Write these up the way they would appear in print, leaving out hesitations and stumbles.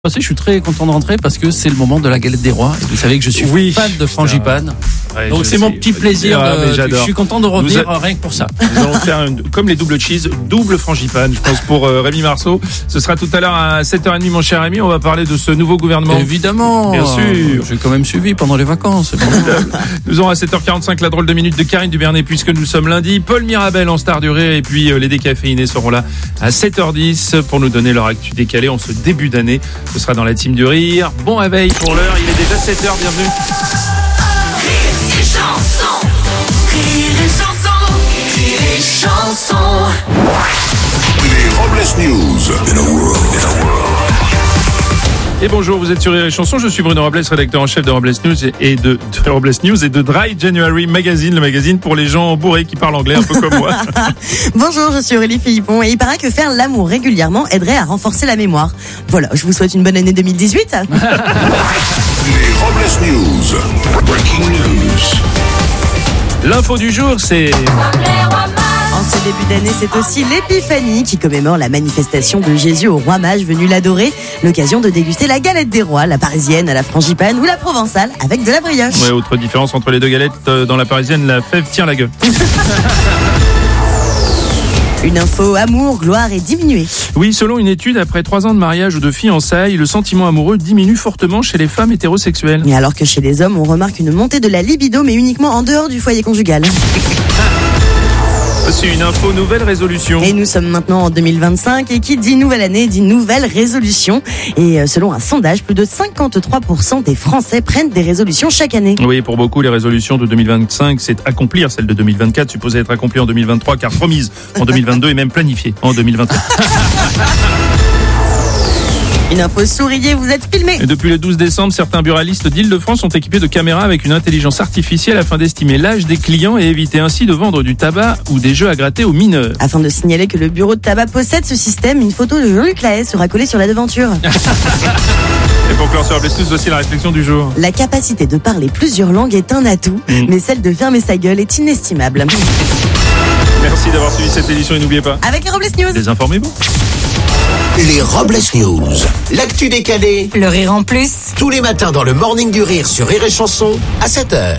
Je suis très content de rentrer parce que c'est le moment de la galette des rois. Et vous savez que je suis fan de frangipane. Ouais, donc c'est mon petit plaisir. Je suis content de revenir rien que pour ça. Nous allons faire comme les double cheese, double frangipane, je pense, pour Rémi Marceau. Ce sera tout à l'heure à 7h30, mon cher Rémi. On va parler de ce nouveau gouvernement. Évidemment. Bien sûr. J'ai quand même suivi pendant les vacances. Nous aurons à 7h45 la drôle de minute de Karine Dubernet puisque nous sommes lundi. Paul Mirabel en star du rire et puis les décaféinés seront là à 7h10 pour nous donner leur actu décalée en ce début d'année. Ce sera dans la team du rire. Bon réveil pour l'heure, il est déjà 7h, bienvenue. Rire et chanson, rire et chanson, rire et chanson. Les Robles News in a world. Et bonjour, vous êtes sur Rire et Chanson, je suis Bruno Robles, rédacteur en chef de Robles News et de Robles News et de Dry January Magazine, le magazine pour les gens bourrés qui parlent anglais un peu comme moi. Bonjour, je suis Aurélie Philippon et il paraît que faire l'amour régulièrement aiderait à renforcer la mémoire. Voilà, je vous souhaite une bonne année 2018. Les Robles News. Breaking news. L'info du jour, c'est... En ce début d'année, c'est aussi l'Épiphanie qui commémore la manifestation de Jésus au roi mage venu l'adorer. L'occasion de déguster la galette des rois, la parisienne à la frangipane ou la provençale avec de la brioche. Ouais, autre différence entre les deux galettes, dans la parisienne, la fève tient la gueule. Une info amour, gloire et diminué. Oui, selon une étude, après 3 ans de mariage ou de fiançailles, le sentiment amoureux diminue fortement chez les femmes hétérosexuelles. Et alors que chez les hommes, on remarque une montée de la libido, mais uniquement en dehors du foyer conjugal. C'est une info nouvelle résolution. Et nous sommes maintenant en 2025 et qui dit nouvelle année dit nouvelle résolution. Et selon un sondage, plus de 53% des Français prennent des résolutions chaque année. Oui, pour beaucoup, les résolutions de 2025, c'est accomplir celle de 2024, supposée être accomplie en 2023, car promise en 2022 et même planifiée en 2021. Une info souriez, vous êtes filmé. Et depuis le 12 décembre, certains buralistes d'Île-de-France sont équipés de caméras avec une intelligence artificielle afin d'estimer l'âge des clients et éviter ainsi de vendre du tabac ou des jeux à gratter aux mineurs. Afin de signaler que le bureau de tabac possède ce système, une photo de Jean-Luc Lahaye sera collée sur la devanture. Et pour clore sur Robles News, voici la réflexion du jour. La capacité de parler plusieurs langues est un atout, mais celle de fermer sa gueule est inestimable. Merci d'avoir suivi cette édition et n'oubliez pas, Avec les Robles News. désinformez-vous. Les Robles News. L'actu décalée. Le rire en plus. Tous les matins dans le Morning du Rire sur Rire et Chanson à 7h.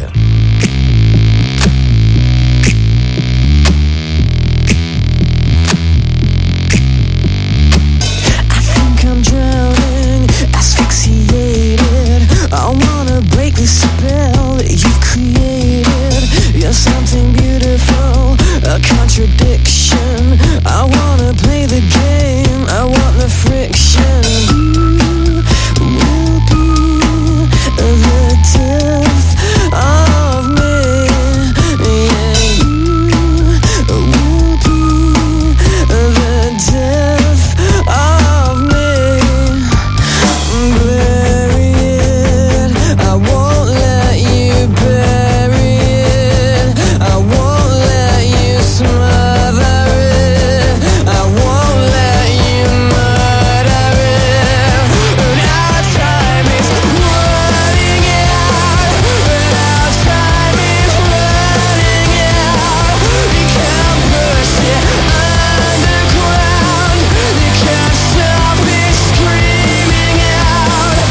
Contradiction. I wanna play the game. I want the friction. You will be the death of me. Yeah, you will be the death of me. Bury it. I won't let you bury it. I won't let you smother it. I won't let you murder it. And our time is running out. And our time is running out. You can't push it underground. You can't stop it screaming out.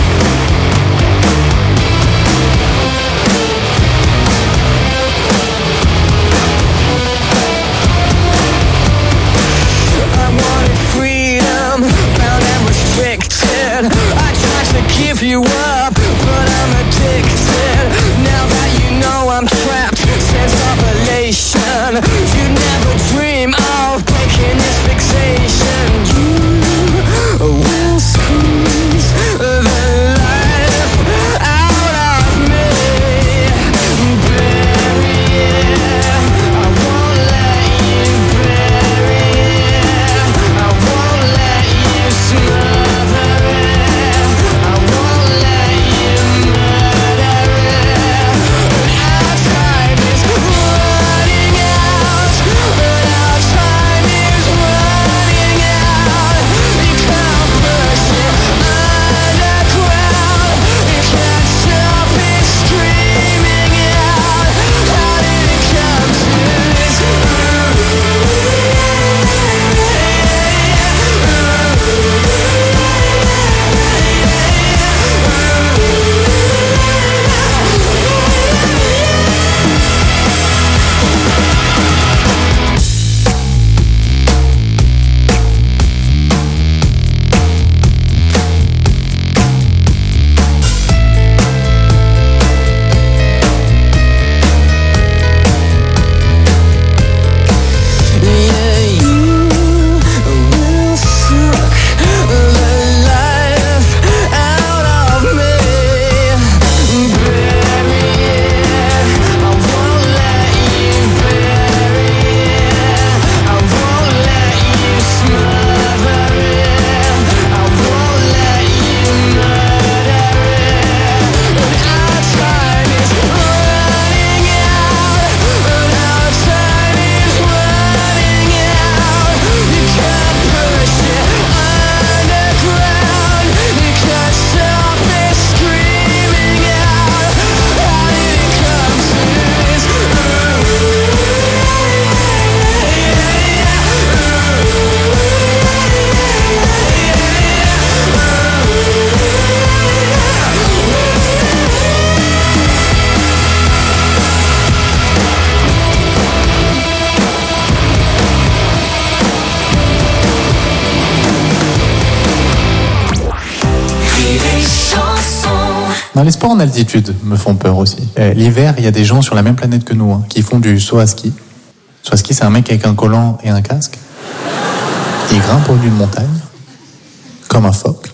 I wanted freedom, bound and restricted. I tried to give you up, but I'm addicted. Now that you know I'm trapped, sense of elation. You never dream of breaking this fixation. You will squeeze the life out of me. Bury it. I won't let you bury it. I won't let you smother it. I won't let you murder Non, les sports en altitude me font peur aussi. L'hiver, il y a des gens sur la même planète que nous qui font du saut à ski. Saut à ski, c'est un mec avec un collant et un casque. Il grimpe au haut d'une montagne, comme un phoque.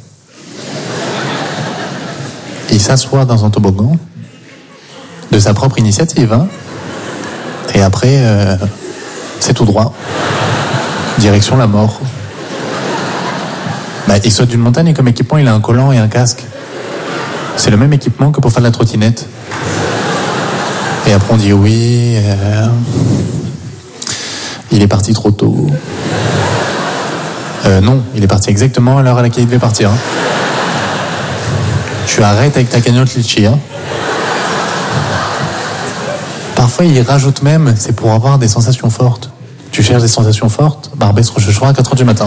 Il s'assoit dans un toboggan, de sa propre initiative. Et après, c'est tout droit. Direction la mort. Il saute d'une montagne et comme équipement, il a un collant et un casque. C'est le même équipement que pour faire de la trottinette. Et après on dit oui, il est parti trop tôt. Non, il est parti exactement à l'heure à laquelle il devait partir. Tu arrêtes avec ta cagnotte litchi. Parfois il rajoute même, c'est pour avoir des sensations fortes. Tu cherches des sensations fortes, Barbès Rochechouart à 4h du matin.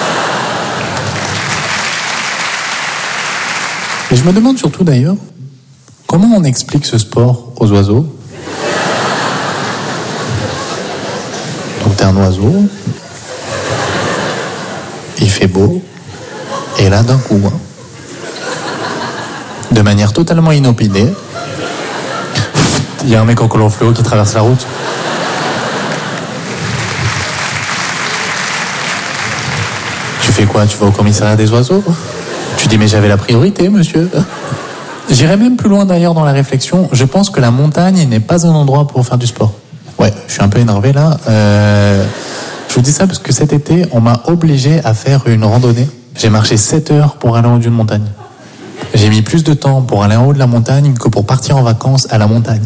Et je me demande surtout d'ailleurs, comment on explique ce sport aux oiseaux? Donc t'es un oiseau, il fait beau, et là d'un coup, de manière totalement inopinée, il y a un mec en collant fluo qui traverse la route. Tu fais quoi? Tu vas au commissariat des oiseaux? Tu dis, mais j'avais la priorité, monsieur. J'irai même plus loin d'ailleurs dans la réflexion. Je pense que la montagne n'est pas un endroit pour faire du sport. Ouais, je suis un peu énervé là. Je vous dis ça parce que cet été, on m'a obligé à faire une randonnée. J'ai marché 7 heures pour aller en haut d'une montagne. J'ai mis plus de temps pour aller en haut de la montagne que pour partir en vacances à la montagne.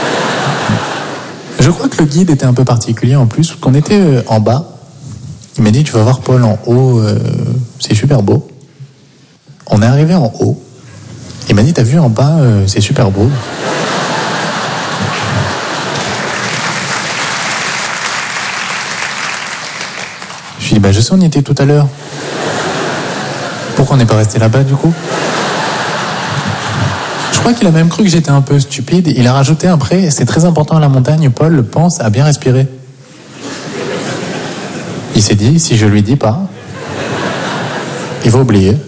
Je crois que le guide était un peu particulier en plus. Quand on était en bas, il m'a dit, tu vas voir Paul en haut, c'est super beau. On est arrivé en haut. Il m'a dit, t'as vu en bas, c'est super beau. Je lui ai dit, je sais, on y était tout à l'heure. Pourquoi on n'est pas resté là-bas, du coup? Je crois qu'il a même cru que j'étais un peu stupide. Il a rajouté après, c'est très important à la montagne, Paul pense à bien respirer. Il s'est dit, si je lui dis pas, il va oublier.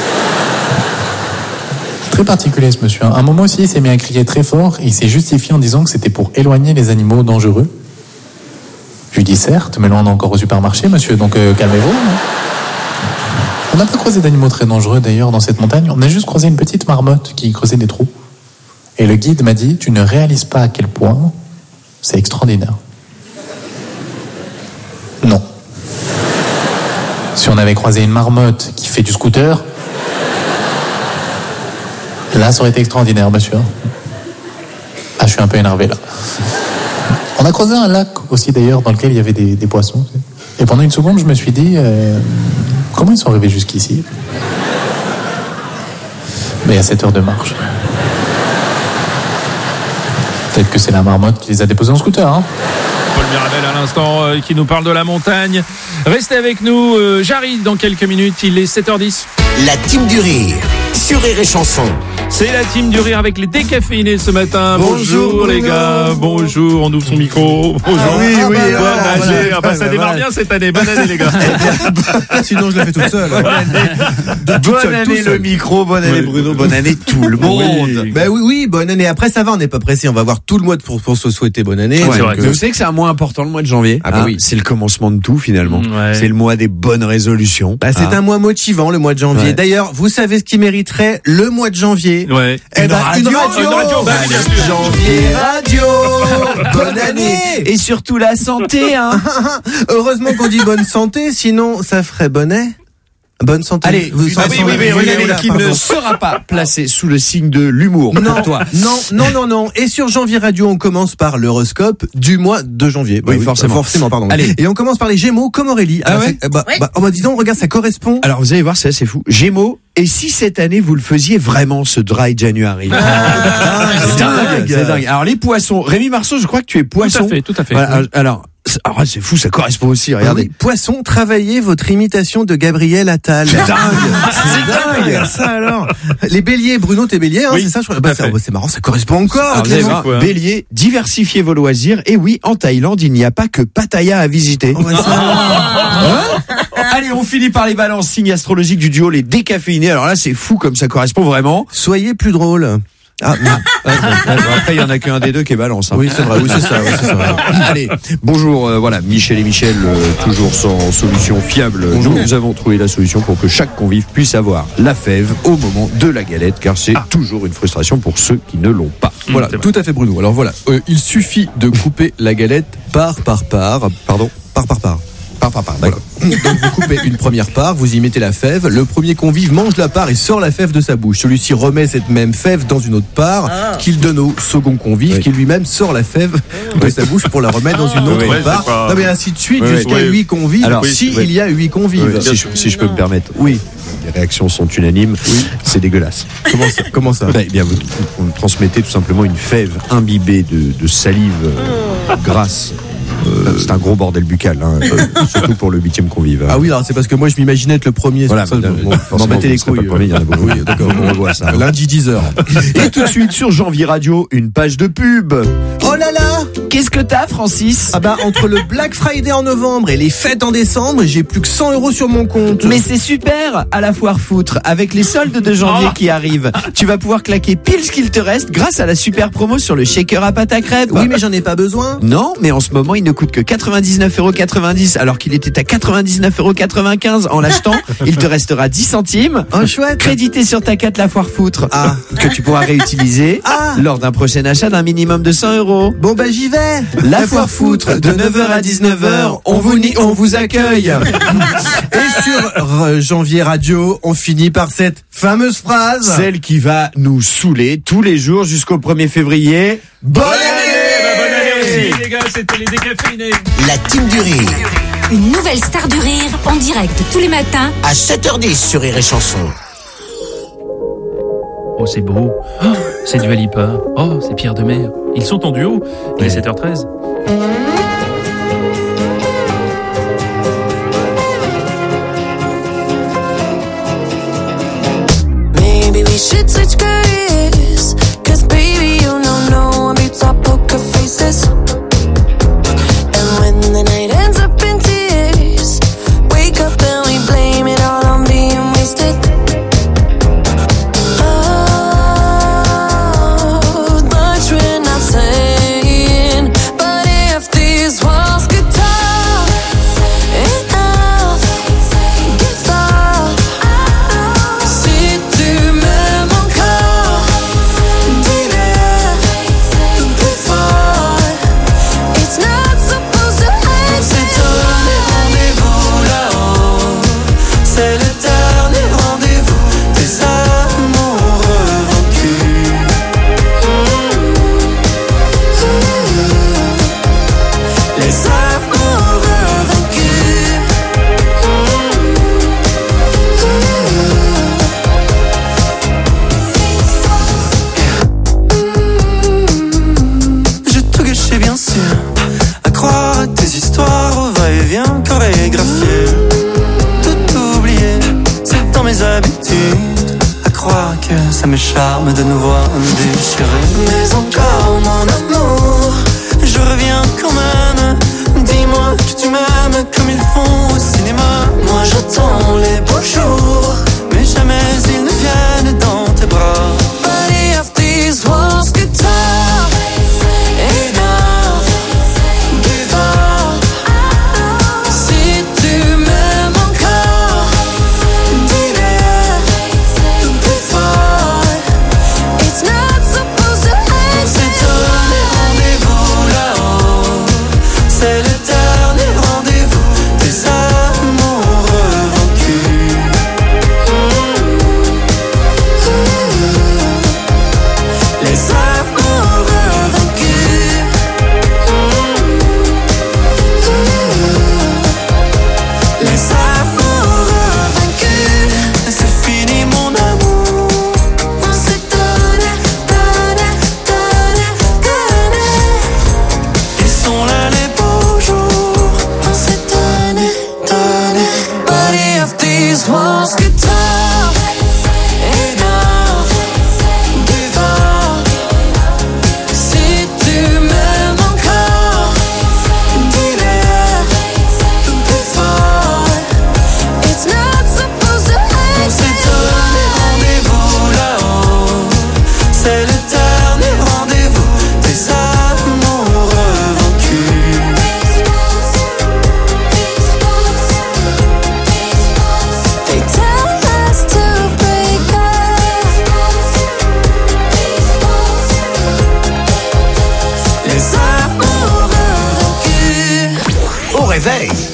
Très particulier ce monsieur. À un moment aussi, il s'est mis à crier très fort et il s'est justifié en disant que c'était pour éloigner les animaux dangereux. Je lui dis certes, mais là on est encore au supermarché, monsieur, donc calmez-vous. On n'a pas croisé d'animaux très dangereux d'ailleurs dans cette montagne. On a juste croisé une petite marmotte qui creusait des trous. Et le guide m'a dit, tu ne réalises pas à quel point c'est extraordinaire. Non. Si on avait croisé une marmotte qui fait du scooter, là, ça aurait été extraordinaire, monsieur. Ah, je suis un peu énervé, là. On a croisé un lac aussi, d'ailleurs, dans lequel il y avait des poissons. Et pendant une seconde, je me suis dit, comment ils sont arrivés jusqu'ici? Mais à 7 heures de marche. Peut-être que c'est la marmotte qui les a déposés en scooter, hein. Paul Mirabel à l'instant qui nous parle de la montagne. Restez avec nous, j'arrive dans quelques minutes, il est 7h10. La team du rire sur Rire et Chanson. C'est la team du rire avec les décaféinés ce matin. Bonjour les gars, bonjour, on ouvre son micro. Bonjour. Oui, bonne année. Ça démarre bien cette année. Bonne année les gars. Sinon je la fais toute seule. Bonne année le micro, bonne année Bruno, bonne année tout le monde. Oui, bonne année. Après ça va, on n'est pas pressé, on va avoir tout le mois pour se souhaiter bonne année. Ouais, vrai. Vous savez que c'est un mois important le mois de janvier. Oui. C'est le commencement de tout finalement. Ouais. C'est le mois des bonnes résolutions. C'est un mois motivant le mois de janvier. Ouais. D'ailleurs, vous savez ce qui mériterait le mois de janvier? Ouais. Une radio. Janvier radio. Bonne année. Et surtout la santé, hein. Heureusement qu'on dit bonne santé, sinon ça ferait bonnet. Bonne santé. Allez, regardez, qui ne sera pas placé sous le signe de l'humour. Non, toi. Non. Et sur Janvier Radio, on commence par l'horoscope du mois de janvier. Oui, forcément, pardon. Allez. Et on commence par les Gémeaux, comme Aurélie. Dis donc, regarde, ça correspond. Alors, vous allez voir, c'est assez fou. Gémeaux, et si cette année, vous le faisiez vraiment, ce dry January? C'est dingue. Alors, les poissons. Rémi Marceau, je crois que tu es poisson. Tout à fait. Voilà, alors, c'est fou, ça correspond aussi, regardez. Poisson, travaillez votre imitation de Gabriel Attal. C'est dingue. Ça alors. Les béliers, Bruno, t'es bélier, hein, c'est ça, je crois. C'est marrant, ça correspond encore. Bélier, diversifiez vos loisirs. Et oui, en Thaïlande, il n'y a pas que Pattaya à visiter. Allez, on finit par les balances, signes astrologiques du duo les décaféinés. Alors là, c'est fou comme ça correspond vraiment. Soyez plus drôle. Ah, après, il y en a qu'un des deux qui est balance. Hein. Oui, c'est vrai. Oui, c'est ça. Allez, bonjour, voilà, Michel et Michel, toujours sans solution fiable. Nous avons trouvé la solution pour que chaque convive puisse avoir la fève au moment de la galette, car c'est toujours une frustration pour ceux qui ne l'ont pas. Voilà, tout à fait, Bruno. Alors voilà, il suffit de couper la galette part par part. Pardon, part. Voilà. Donc vous coupez une première part, vous y mettez la fève. Le premier convive mange la part et sort la fève de sa bouche. Celui-ci remet cette même fève dans une autre part qu'il donne au second convive, qui lui-même sort la fève de sa bouche pour la remettre dans une autre part. Non mais ainsi de suite jusqu'à 8 convives. Alors il y a 8 convives. Si je peux me permettre. Oui. Les réactions sont unanimes. Oui. C'est dégueulasse. Comment ça Eh bien, vous transmettez tout simplement une fève imbibée de salive grasse. C'est un gros bordel buccal, hein, surtout pour le 8e convive. Ah oui, alors c'est parce que moi je m'imaginais être le premier. Voilà, m'en battais les couilles. Il y en a beaucoup. Oui, d'accord, on revoit ça. Lundi 10h. Et tout de suite sur Janvier Radio, une page de pub. Oh là là! Qu'est-ce que t'as, Francis? Ah bah, entre le Black Friday en novembre et les fêtes en décembre, j'ai plus que 100 € sur mon compte. Mais c'est super! À la foire foutre, avec les soldes de janvier qui arrivent, tu vas pouvoir claquer pile ce qu'il te reste grâce à la super promo sur le shaker à pâte à crêpes. Oui, mais j'en ai pas besoin. Non, mais en ce moment, il ne coûte que 99,90 € alors qu'il était à 99,95 € en l'achetant. Il te restera 10 centimes. Oh, chouette. Crédité sur ta carte la foire foutre. Que tu pourras réutiliser lors d'un prochain achat d'un minimum de 100 €. Bon bah j'y vais. La foire foutre de 9h à 19h. On vous accueille. Et sur Janvier Radio, on finit par cette fameuse phrase. Celle qui va nous saouler tous les jours jusqu'au 1er février. Bonne année! Merci les gars, c'était les décaféinés. La team du rire. Une nouvelle star du rire en direct tous les matins À 7h10 sur Rire et Chanson. Oh, c'est beau. Oh, c'est Dua Lipa. Oh, c'est Pierre Demer. Ils sont en duo. Il est 7h13. Maybe we should switch careers, 'cause baby you know no one beats our poker faces. And when the night ends up in tears, wake up and we blame it all on being wasted. Oh, much we're not saying, but if these walls could talk, enough, give up. Si tu m'aimes encore, dis-le plus fort. It's not supposed to end. C'est donné rendez-vous là-haut. C'est le dernier rendez-vous des amoureux vaincus. Les amoureux vaincus. J'ai tout gâché bien sûr, à croire à tes histoires au va-et-vient chorégraphié. Tout oublié, c'est dans mes habitudes, à croire que ça me charme de nous voir nous déchirer. Mais encore mon amour, je reviens quand même. Dis-moi que tu m'aimes comme ils font au cinéma. Moi j'attends les beaux jours, mais jamais ils ne viennent dans tes bras. But if these walls could talk, enough, give up. Si tu m'aimes encore, dis-le plus fort. It's not supposed to end. C'est donné rendez-vous là-haut. C'est le dernier rendez-vous des amoureux vaincus.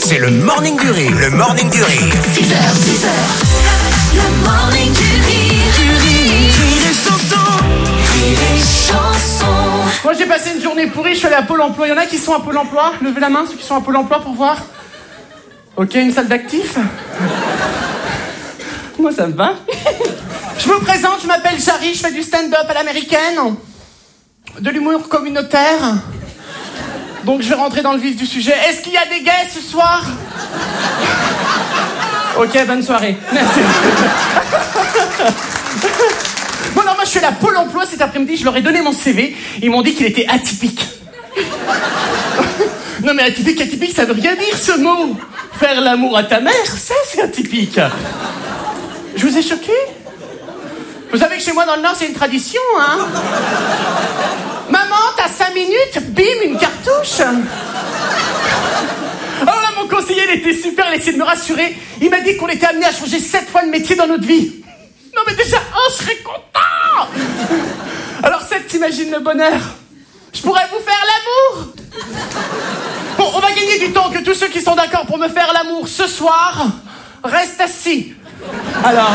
C'est le morning du rire. Le morning du rire. 6h, 10h. Le morning du rire. Rire et chanson. Rire et chanson. Moi j'ai passé une journée pourrie, je suis allé à Pôle emploi. Il y en a qui sont à Pôle emploi? Levez la main ceux qui sont à Pôle emploi pour voir. Ok, une salle d'actifs. Moi ça me va. Je me présente, je m'appelle Jarry, je fais du stand-up à l'américaine. De l'humour communautaire. Donc je vais rentrer dans le vif du sujet. Est-ce qu'il y a des gays ce soir? Ok, bonne soirée. Merci. Bon alors moi je suis allé à Pôle emploi cet après-midi, je leur ai donné mon CV. Ils m'ont dit qu'il était atypique. Non mais atypique, ça veut rien dire ce mot. Faire l'amour à ta mère, ça c'est atypique. Je vous ai choqué? Vous savez que chez moi dans le Nord c'est une tradition, hein? Maman, t'as 5 minutes, bim, une cartouche. Alors là mon conseiller il était super, il essayait de me rassurer. Il m'a dit qu'on était amené à changer 7 fois de métier dans notre vie. Non mais déjà, je serais content. Alors 7, t'imagines le bonheur? Je pourrais vous faire l'amour. Bon, on va gagner du temps, que tous ceux qui sont d'accord pour me faire l'amour ce soir restent assis. Alors,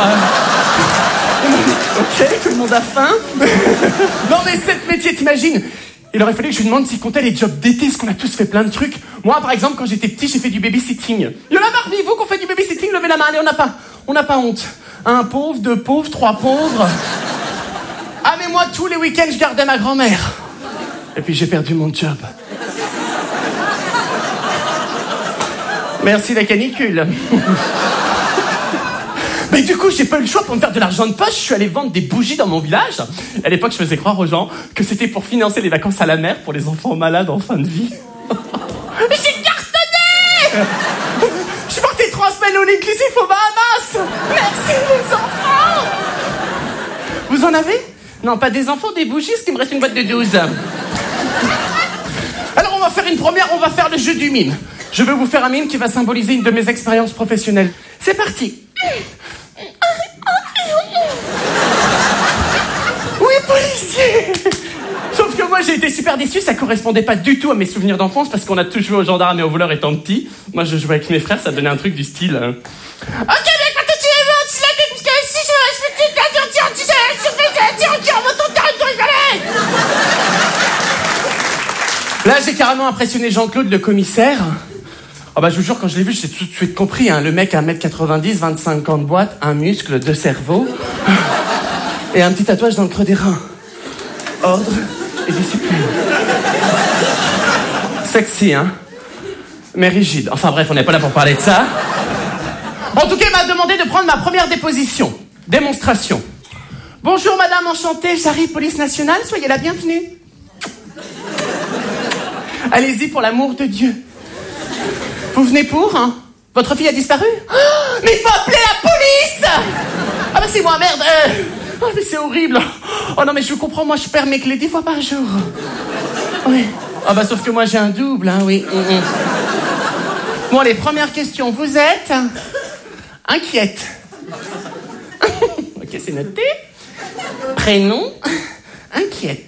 ok, tout le monde a faim. Non mais 7 métiers, t'imagines? Il aurait fallu que je lui demande s'il comptait les jobs d'été, parce qu'on a tous fait plein de trucs. Moi, par exemple, quand j'étais petit, j'ai fait du babysitting. Il y en a parmi vous qu'on fait du babysitting, levez la main, allez, on n'a pas honte. 1 pauvre, 2 pauvres, 3 pauvres. Ah mais moi, tous les week-ends, je gardais ma grand-mère. Et puis j'ai perdu mon job. Merci la canicule. Mais du coup, j'ai pas eu le choix pour me faire de l'argent de poche. Je suis allé vendre des bougies dans mon village. À l'époque, je faisais croire aux gens que c'était pour financer les vacances à la mer pour les enfants malades en fin de vie. Mais j'ai cartonné! Je suis parti 3 semaines au inclusif aux Bahamas. Merci les enfants. Vous en avez? Non, pas des enfants, des bougies, ce qui me reste une boîte de 12. Alors on va faire une première, on va faire le jeu du mime. Je veux vous faire un mime qui va symboliser une de mes expériences professionnelles. C'est parti. Oui, policier. Sauf que moi j'ai été super déçu, ça correspondait pas du tout à mes souvenirs d'enfance parce qu'on a tous joué aux gendarmes et aux voleurs étant petit. Moi je jouais avec mes frères, ça donnait un truc du style. Ok, mec, maintenant tu es mort, tu l'as dit, parce que si je Là j'ai carrément impressionné Jean-Claude le commissaire. Oh bah je vous jure, quand je l'ai vu, j'ai tout de suite compris, hein. Le mec à 1m90, 25 ans de boîte, un muscle, 2 cerveaux et un petit tatouage dans le creux des reins. Ordre et discipline. Sexy, hein? Mais rigide. Enfin bref, on n'est pas là pour parler de ça. En tout cas, il m'a demandé de prendre ma première déposition. Démonstration. Bonjour madame, enchantée, Jarry, police nationale, soyez la bienvenue. Allez-y pour l'amour de Dieu. Vous venez pour, hein? Votre fille a disparu? Oh, mais il faut appeler la police! Ah bah c'est moi, merde! Oh mais c'est horrible! Oh non mais je vous comprends, moi je perds mes clés 10 fois par jour. Oui. Ah bah sauf que moi j'ai un double, hein, oui. Bon, les premières questions, vous êtes inquiète. Ok, c'est noté. Prénom, inquiète.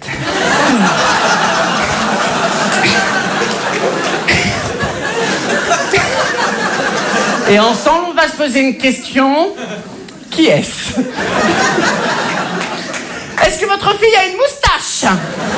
Et ensemble, on va se poser une question. Qui est-ce? Est-ce que votre fille a une moustache?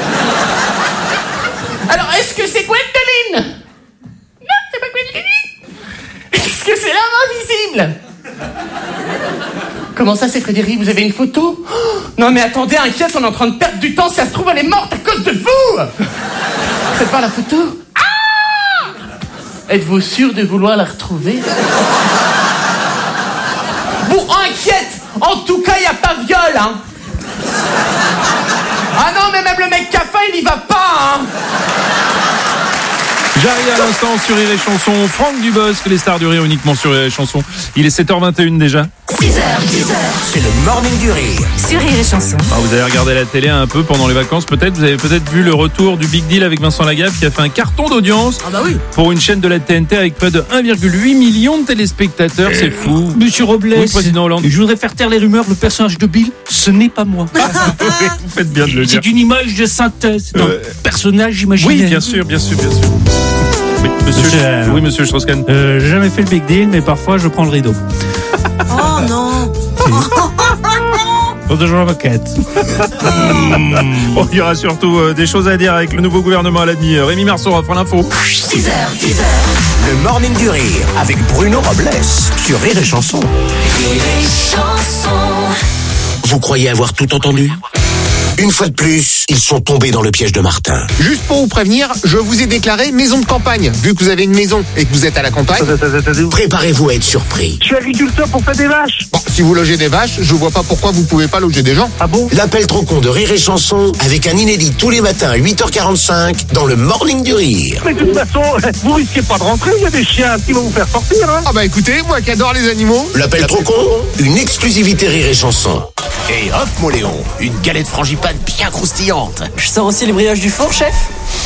Alors, est-ce que c'est Gwendoline? Non, c'est pas Gwendoline. Est-ce que c'est l'homme invisible? Comment ça, c'est Frédéric? Vous avez une photo? Oh, non, mais attendez, inquiète, on est en train de perdre du temps. Si ça se trouve, elle est morte à cause de vous. Faites voir la photo. Ah! Êtes-vous sûr de vouloir la retrouver? Bon, inquiète. En tout cas, il n'y a pas viol, hein. Ah non, mais même le mec qui a faim, il y va pas, hein. Jarry à l'instant sur Rire et Chanson, Franck Dubosc, les stars du rire uniquement sur Rire et Chanson. Il est 7h21 déjà. 6h, 10h. C'est le morning du rire. Sur Rire et Chanson. Alors vous avez regardé la télé un peu pendant les vacances peut-être. Vous avez peut-être vu le retour du Big Deal avec Vincent Lagaffe qui a fait un carton d'audience pour une chaîne de la TNT avec près de 1,8 million de téléspectateurs. C'est fou. Monsieur Robles, Oui, président Hollande. je voudrais faire taire les rumeurs. Le personnage de Bill, ce n'est pas moi. Vous faites bien de le dire. C'est une image de synthèse. C'est un personnage imaginaire. Oui, bien sûr, bien sûr, bien sûr. Oui, monsieur Strauss-Kahn. J'ai jamais fait le big deal, mais parfois je prends le rideau. Oh non. Pour de la moquette. Bon, il y aura surtout des choses à dire avec le nouveau gouvernement à la demi. Rémi Marceau refera l'info. 6h, 10h. Le Morning du Rire avec Bruno Robles sur Rire et Chanson. Rire et Chanson. Vous croyez avoir tout entendu ? Une fois de plus, ils sont tombés dans le piège de Martin. Juste pour vous prévenir, je vous ai déclaré maison de campagne, vu que vous avez une maison et que vous êtes à la campagne. Préparez-vous à être surpris. Je suis agriculteur pour faire des vaches. Bon, si vous logez des vaches, je vois pas pourquoi vous pouvez pas loger des gens. Ah bon ? L'appel trop con de Rire et Chanson avec un inédit tous les matins à 8h45 dans le Morning du Rire. Mais de toute façon, vous risquez pas de rentrer, il y a des chiens qui vont vous faire sortir. Hein. Ah bah écoutez, moi qui adore les animaux. L'appel trop con, une exclusivité Rire et Chanson. Et hop, mon Léon, une galette frangipane bien croustillante. Je sors aussi les brioches du four, chef.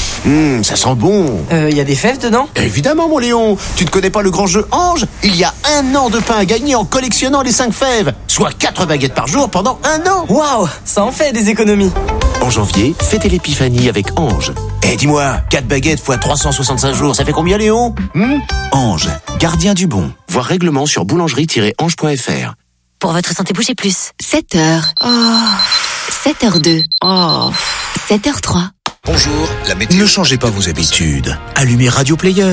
Ça sent bon. Y a des fèves dedans ? Évidemment, mon Léon. Tu ne connais pas le grand jeu Ange ? Il y a 1 an de pain à gagner en collectionnant les 5 fèves. Soit 4 baguettes par jour pendant 1 an. Waouh, ça en fait des économies. En janvier, fêtez l'épiphanie avec Ange. Dis-moi, 4 baguettes fois 365 jours, ça fait combien, Léon ? Ange, gardien du bon. Voir règlement sur boulangerie-ange.fr. Pour votre santé, bougez plus. 7h. Oh. 7h02. Oh. 7h03. Bonjour, la météo. Ne changez pas vos habitudes. Allumez Radio Player.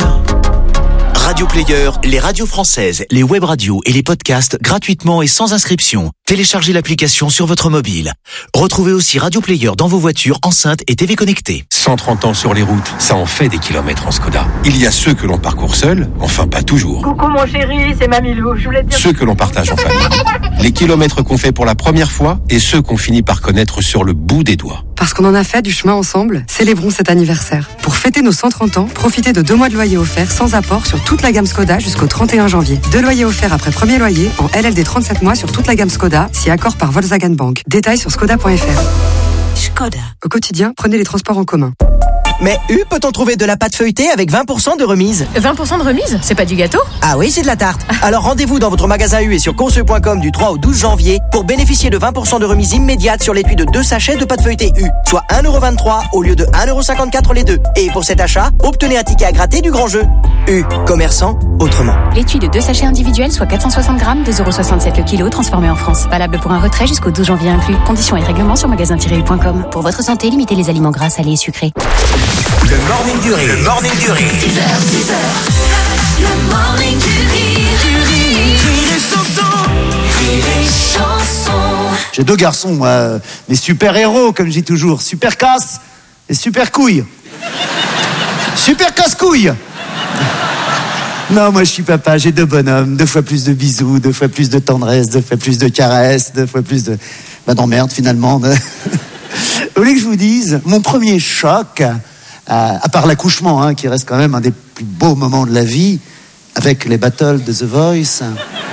Radio Player, les radios françaises, les web radios et les podcasts gratuitement et sans inscription. Téléchargez l'application sur votre mobile. Retrouvez aussi Radio Player dans vos voitures, enceintes et TV connectées. 130 ans sur les routes, ça en fait des kilomètres en Skoda. Il y a ceux que l'on parcourt seul, enfin pas toujours. Coucou mon chéri, c'est Mamilou, je voulais te dire... Ceux que l'on partage en famille. Les kilomètres qu'on fait pour la première fois et ceux qu'on finit par connaître sur le bout des doigts. Parce qu'on en a fait du chemin ensemble, célébrons cet anniversaire. Pour fêter nos 130 ans, profitez de 2 mois de loyer offert sans apport sur toute la gamme Skoda jusqu'au 31 janvier. 2 loyers offerts après premier loyer en LLD 37 mois sur toute la gamme Skoda, si accord par Volkswagen Bank. Détails sur skoda.fr. Skoda. Au quotidien, prenez les transports en commun. Mais peut-on trouver de la pâte feuilletée avec 20% de remise ? 20% de remise ? C'est pas du gâteau ? Ah oui, c'est de la tarte. Alors rendez-vous dans votre magasin U et sur conce.com du 3 au 12 janvier pour bénéficier de 20% de remise immédiate sur l'étui de 2 sachets de pâte feuilletée U, soit 1,23€ au lieu de 1,54€ les deux. Et pour cet achat, obtenez un ticket à gratter du grand jeu. U, commerçant, autrement. L'étui de 2 sachets individuels, soit 460 grammes, 2,67€ le kilo, transformé en France. Valable pour un retrait jusqu'au 12 janvier inclus. Conditions et règlements sur magasin-u.com. Pour votre santé, limitez les aliments gras, salés et sucrés. Le Morning du Rire. Le Morning du Rire. 6h, 10h. Le Morning du Rire. Rire et Chanson. Rire et Chanson. J'ai 2 garçons, moi, mes super-héros, comme je dis toujours. Super casse et super couille. Super casse-couille. Non, moi je suis papa, j'ai 2 bonhommes, 2 fois plus de bisous, 2 fois plus de tendresse, 2 fois plus de caresses, 2 fois plus de... d'emmerde finalement. Vous voulez que je vous dise, mon premier choc, à part l'accouchement, hein, qui reste quand même un des plus beaux moments de la vie, avec les battles de The Voice,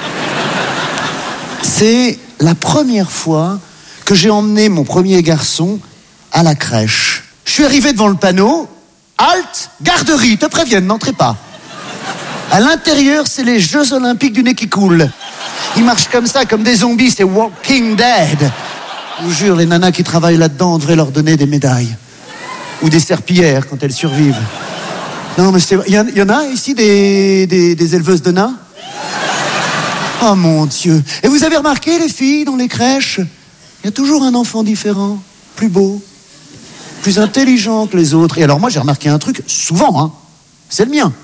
c'est la première fois que j'ai emmené mon premier garçon à la crèche. Je suis arrivé devant le panneau, halte, garderie, te préviennent, n'entrez pas. À l'intérieur, c'est les Jeux Olympiques du nez qui coule. Ils marchent comme ça, comme des zombies, c'est Walking Dead. Je vous jure, les nanas qui travaillent là-dedans, on devrait leur donner des médailles. Ou des serpillères quand elles survivent. Non, mais il y en a ici des éleveuses de nains? Oh mon Dieu. Et vous avez remarqué, les filles, dans les crèches, il y a toujours un enfant différent, plus beau, plus intelligent que les autres. Et alors moi, j'ai remarqué un truc, souvent, hein, c'est le mien.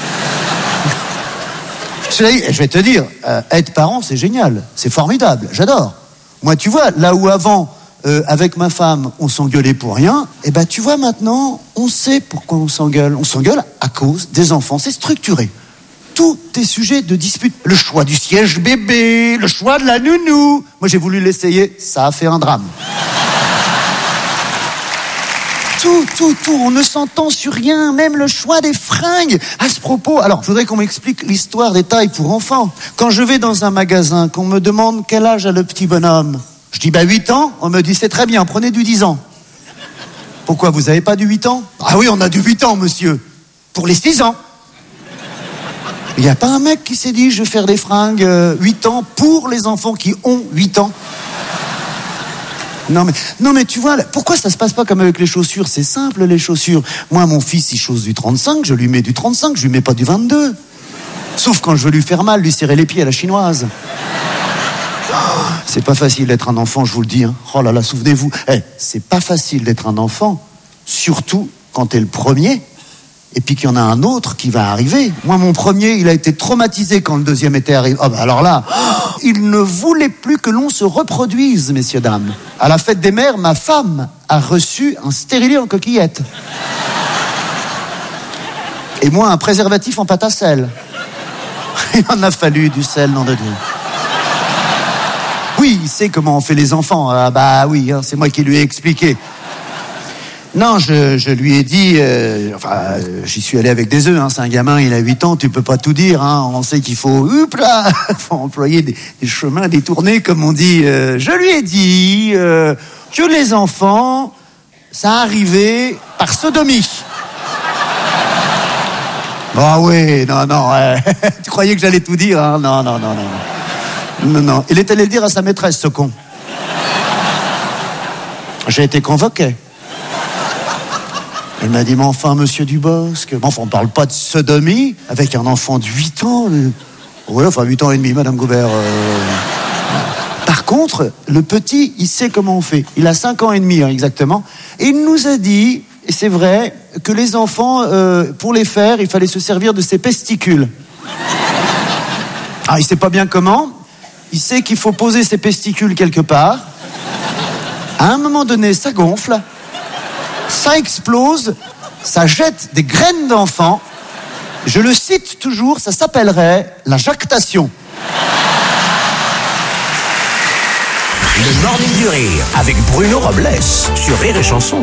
Cela dit, je vais te dire, être parent, c'est génial, c'est formidable, j'adore. Moi, tu vois, là où avant, avec ma femme, on s'engueulait pour rien, et ben tu vois maintenant, on sait pourquoi on s'engueule. On s'engueule à cause des enfants, c'est structuré. Tout est sujet de dispute. Le choix du siège bébé, le choix de la nounou. Moi, j'ai voulu l'essayer, ça a fait un drame. Tout, on ne s'entend sur rien, même le choix des fringues. À ce propos, alors, je voudrais qu'on m'explique l'histoire des tailles pour enfants. Quand je vais dans un magasin, qu'on me demande quel âge a le petit bonhomme, je dis 8 ans, on me dit c'est très bien, prenez du 10 ans. Pourquoi, vous avez pas du 8 ans? Ah oui, on a du 8 ans, monsieur. Pour les 6 ans. Il n'y a pas un mec qui s'est dit je vais faire des fringues 8 ans pour les enfants qui ont 8 ans. Non mais tu vois, pourquoi ça se passe pas comme avec les chaussures? C'est simple, les chaussures. Moi, mon fils, il chausse du 35, je lui mets du 35, je lui mets pas du 22. Sauf quand je veux lui faire mal, lui serrer les pieds à la chinoise. C'est pas facile d'être un enfant, je vous le dis. Hein. Oh là là, souvenez-vous. C'est pas facile d'être un enfant, surtout quand t'es le premier, et puis qu'il y en a un autre qui va arriver. Moi, mon premier, il a été traumatisé quand le deuxième était arrivé. Oh, bah alors là, il ne voulait plus que l'on se reproduise, messieurs, dames. À la fête des mères, ma femme a reçu un stérilet en coquillette. Et moi, un préservatif en pâte à sel. Il en a fallu du sel, nom de Dieu. Oui, il sait comment on fait les enfants. Ah bah oui, hein, c'est moi qui lui ai expliqué. Non, je lui ai dit... j'y suis allé avec des œufs. Hein, c'est un gamin, il a 8 ans, tu peux pas tout dire. Hein, on sait qu'il faut... faut employer des chemins détournés, comme on dit. Je lui ai dit que les enfants, ça arrivait par sodomie. Ah oui, non. Tu croyais que j'allais tout dire, hein? Non. Il est allé le dire à sa maîtresse, ce con. J'ai été convoqué. Elle m'a dit, mais enfin, monsieur Dubosc, on parle pas de sodomie avec un enfant de 8 ans. Ouais, enfin, 8 ans et demi, madame Goubert. Par contre, le petit, il sait comment on fait. Il a 5 ans et demi, hein, exactement. Et il nous a dit, et c'est vrai, que les enfants, pour les faire, il fallait se servir de ses pesticules. Ah, il sait pas bien comment. Il sait qu'il faut poser ses pesticules quelque part. À un moment donné, ça gonfle. Ça explose, ça jette des graines d'enfants. Je le cite toujours, ça s'appellerait la jactation. Le Morning du Rire avec Bruno Robles sur Rire et Chanson.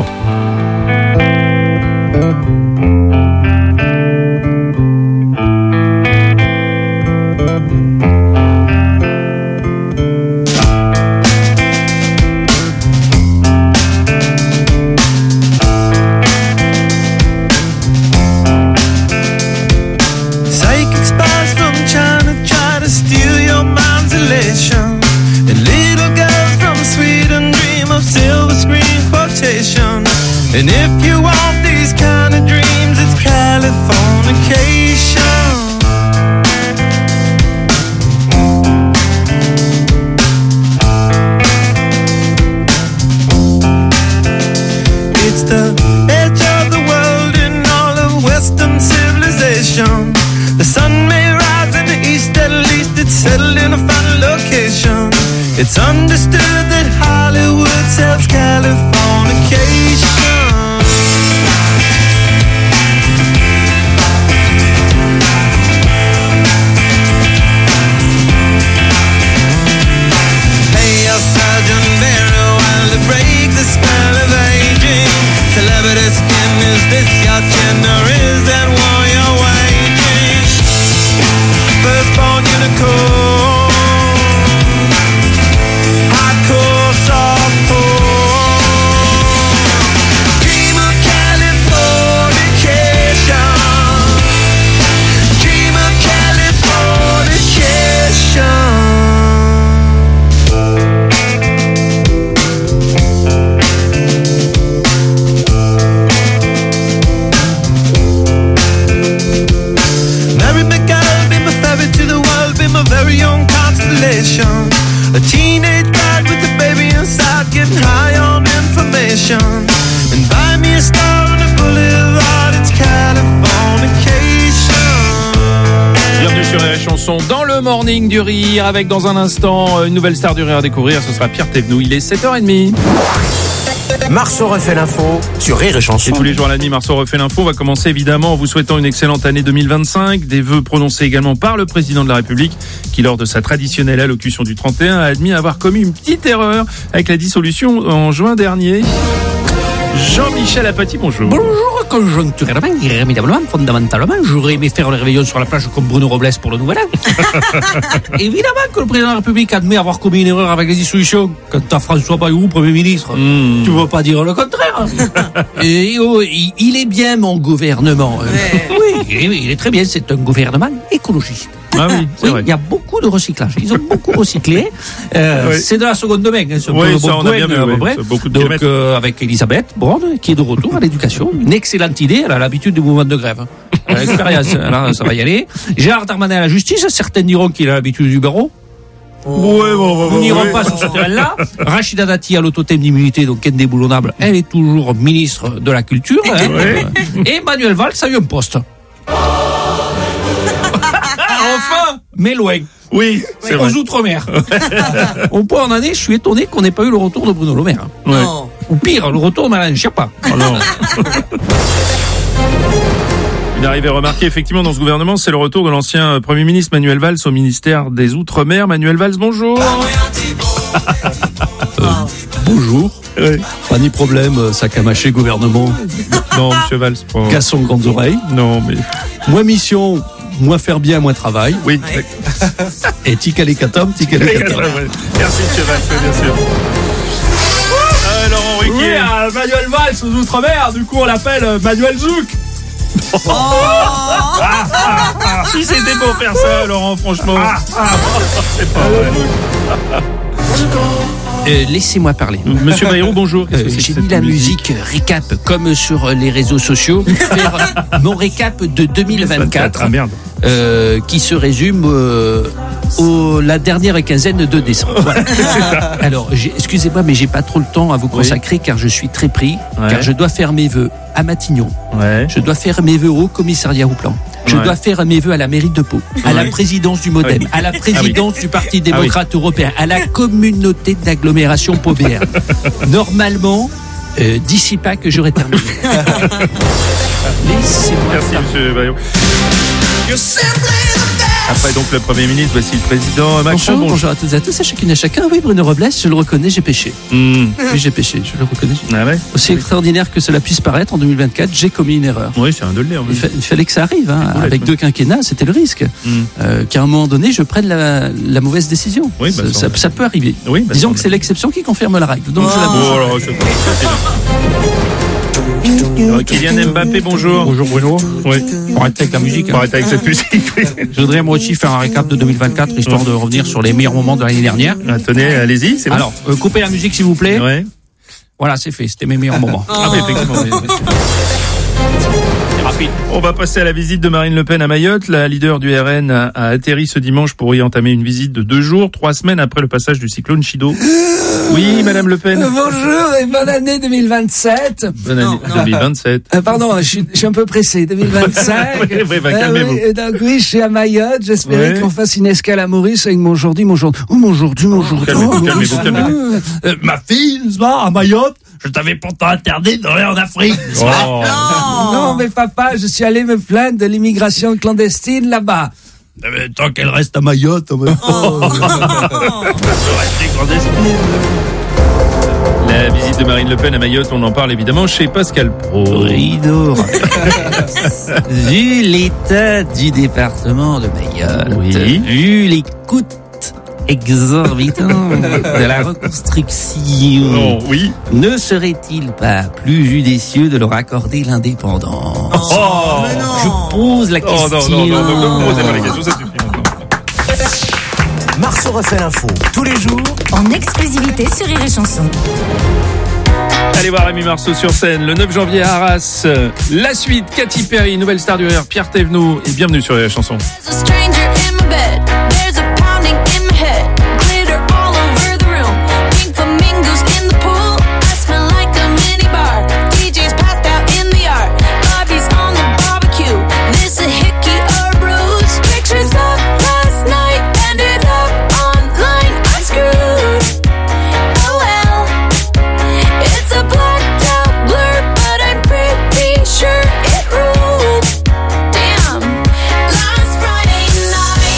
And if you want these kind of dreams, it's Californication. It's the edge of the world in all of Western civilization. The sun may rise in the east, at least it's settled in a final location. It's understood that Hollywood sells Californication. Celebrity skin, is this your gender? Is that war you're waging? Firstborn unicorn, hardcore, softcore. Dream of Californication. Dream of Californication. Very young constellation. A teenage bride with a baby inside, getting high on information. And buy me a star on a boulevard, it's Californication. Bienvenue sur la chanson dans le Morning du Rire, avec dans un instant une nouvelle star du rire à découvrir. Ce sera Pierre Thévenoud. Il est 7h30. Marceau refait l'info sur Rire et Chanson. Et tous les jours à la nuit, Marceau refait l'info. On va commencer évidemment en vous souhaitant une excellente année 2025. Des vœux prononcés également par le président de la République qui, lors de sa traditionnelle allocution du 31, a admis avoir commis une petite erreur avec la dissolution en juin dernier. Jean-Michel Apathy, bonjour. Bonjour, conjoncturellement, irrémédiablement, fondamentalement, j'aurais aimé faire le réveillon sur la plage comme Bruno Robles pour le nouvel an. Évidemment que le président de la République admet avoir commis une erreur avec les dissolutions. Quant à François Bayrou, Premier ministre, tu ne vas pas dire le contraire. Et il est bien mon gouvernement. Oui, il est très bien, c'est un gouvernement écologiste. Ah oui, c'est vrai. Il y a beaucoup de recyclage. Ils ont beaucoup recyclé. C'est de la seconde main. C'est Oui, ça, on a bien vu, à peu près. c'est beaucoup de Donc, kilomètres. avec Elisabeth Borne, qui est de retour à l'éducation. Une excellente idée. Elle a l'habitude du mouvement de grève. Elle a l'expérience. Alors, ça va y aller. Gérard Darmanin à la justice. Certains diront qu'il a l'habitude du barreau. Nous n'irons pas sur ce terrain-là. Rachida Dati à l'autotème d'immunité, donc indéboulonnable. Elle est toujours ministre de la Culture. Et Manuel Valls a eu un poste. Enfin, mais loin. Oui, c'est vrai. Aux Outre-mer. Au point en année, je suis étonné qu'on n'ait pas eu le retour de Bruno Le Maire. Ouais. Ou pire, le retour d'Alain Chiappa. Oh non. Une arrivée remarquée effectivement dans ce gouvernement, c'est le retour de l'ancien Premier ministre Manuel Valls au ministère des Outre-mer. Manuel Valls, bonjour. Bonjour. Pas ni problème, sac à mâcher gouvernement. Non, monsieur Valls. Cassons grandes oreilles. Non, mais. Moins mission, moins faire bien, moins travail. Oui. Et tic à l'écatom, tic à l'écatom. Merci, monsieur Valls, bien sûr. Laurent Ruquier. Oui, Manuel Valls aux Outre-mer, du coup on l'appelle Manuel Zouk. Si c'était pour faire ça, Laurent, franchement. C'est pas vrai. Laissez-moi parler. Monsieur Bayrou, bonjour. J'ai mis la musique récap comme sur les réseaux sociaux pour faire mon récap de 2024 qui se résume la dernière quinzaine de décembre. Voilà. Alors, excusez-moi, mais j'ai pas trop le temps à vous consacrer car je suis très pris, car je dois faire mes vœux à Matignon. Je dois faire mes vœux au commissariat au plan. Je dois faire mes vœux à la mairie de Pau, à la présidence du MoDem, à la présidence du Parti démocrate européen, à la communauté d'agglomération Pau-BR. Normalement, d'ici pas que j'aurai terminé. Laissez-moi. Merci, monsieur Bayrou. Après donc le Premier ministre, voici le président Macron. Bonjour à toutes et à tous, à chacune et à chacun. Oui, Bruno Robles, je le reconnais, j'ai péché. Oui, j'ai péché, je le reconnais. Aussi extraordinaire que cela puisse paraître, en 2024, j'ai commis une erreur. Oui, c'est un de le dire. Il fallait que ça arrive. Avec 2 quinquennats, c'était le risque. Qu'à un moment donné, je prenne la mauvaise décision. Oui, ça peut arriver. Oui, disons que c'est l'exception qui confirme la règle. Donc je l'avoue. Kylian Mbappé, bonjour. Bonjour Bruno. Oui. Pour arrêter avec la musique. Pour arrêter avec cette musique, oui. Je voudrais moi aussi faire un récap de 2024, histoire de revenir sur les meilleurs moments de l'année dernière. Tenez, allez-y, c'est bon. Alors, coupez la musique s'il vous plaît. Ouais. Voilà, c'est fait, c'était mes meilleurs moments. Ah oui, effectivement. Rapide. On va passer à la visite de Marine Le Pen à Mayotte. La leader du RN a atterri ce dimanche pour y entamer une visite de 2 jours, 3 semaines après le passage du cyclone Chido. Oui, Madame Le Pen. Bonjour et bonne année 2027. Bonne année 2027. Pardon, je suis un peu pressé. 2025. Oui, calmez-vous. Et donc oui, je suis à Mayotte. J'espérais qu'on fasse une escale à Maurice avec mon Jourdi. Calmez-vous. Ma fille, là, à Mayotte, je t'avais pourtant interdit d'aller en Afrique. Non, mais papa, je suis allé me plaindre de l'immigration clandestine là-bas. Mais tant qu'elle reste à Mayotte, en même temps. La visite de Marine Le Pen à Mayotte, on en parle évidemment chez Pascal Pro. Rideau. Vu l'état du département de Mayotte, vu les coûts exorbitant de la reconstruction. Ne serait-il pas plus judicieux de leur accorder l'indépendance? Je pose la question. Non, posez pas la question, ça suffit maintenant. Marceau refait l'info tous les jours en exclusivité sur Rire et Chanson. Allez voir Rémi Marceau sur scène le 9 janvier à Arras. La suite, Katy Perry, nouvelle star du rire, Pierre Thévenoud, et bienvenue sur Rire et Chanson. Sure it ruled. Damn. Last Friday night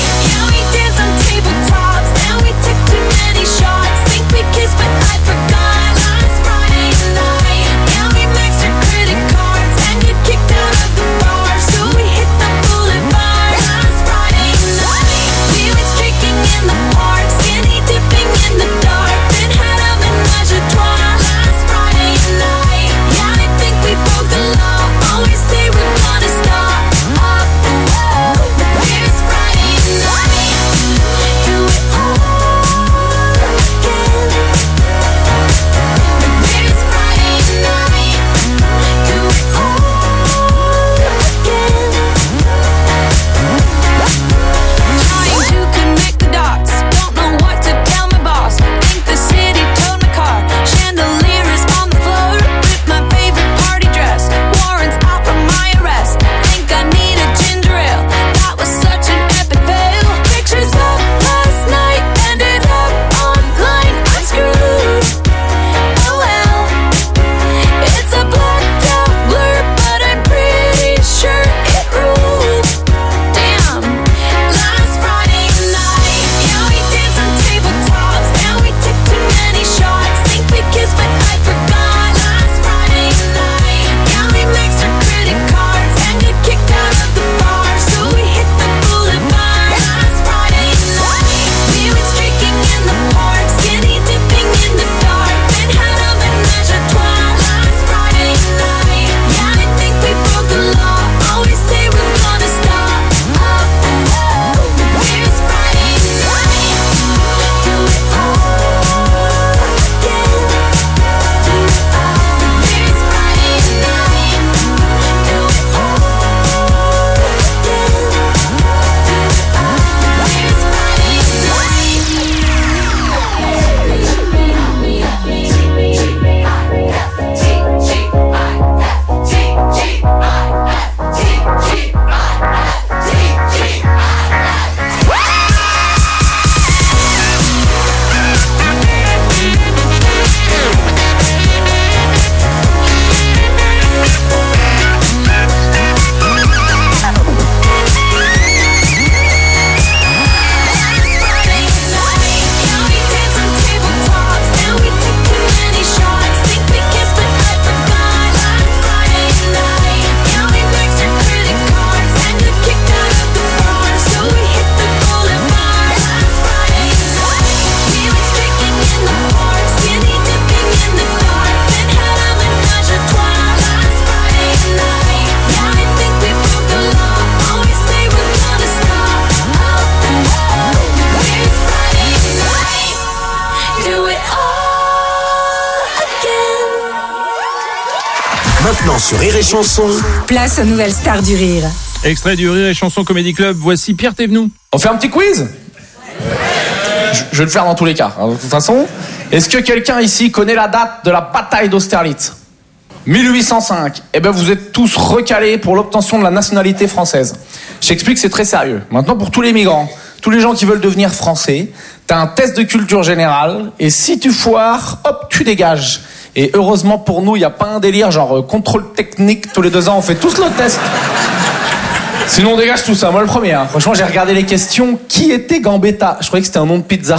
Maintenant sur Rire et Chanson. Place aux nouvelles stars du rire. Extrait du Rire et Chanson Comedy Club, voici Pierre Thévenoud. On fait un petit quiz ? Je vais le faire dans tous les cas. Alors, de toute façon, est-ce que quelqu'un ici connaît la date de la bataille d'Austerlitz ? 1805. Eh ben, vous êtes tous recalés pour l'obtention de la nationalité française. J'explique, c'est très sérieux. Maintenant, pour tous les migrants, tous les gens qui veulent devenir français, t'as un test de culture générale, et si tu foires, hop, tu dégages. Et heureusement pour nous, il n'y a pas un délire genre contrôle technique, tous les 2 ans, on fait tous le test. Sinon on dégage tout ça, moi le premier. Hein. Franchement, j'ai regardé les questions. Qui était Gambetta ? Je croyais que c'était un nom de pizza.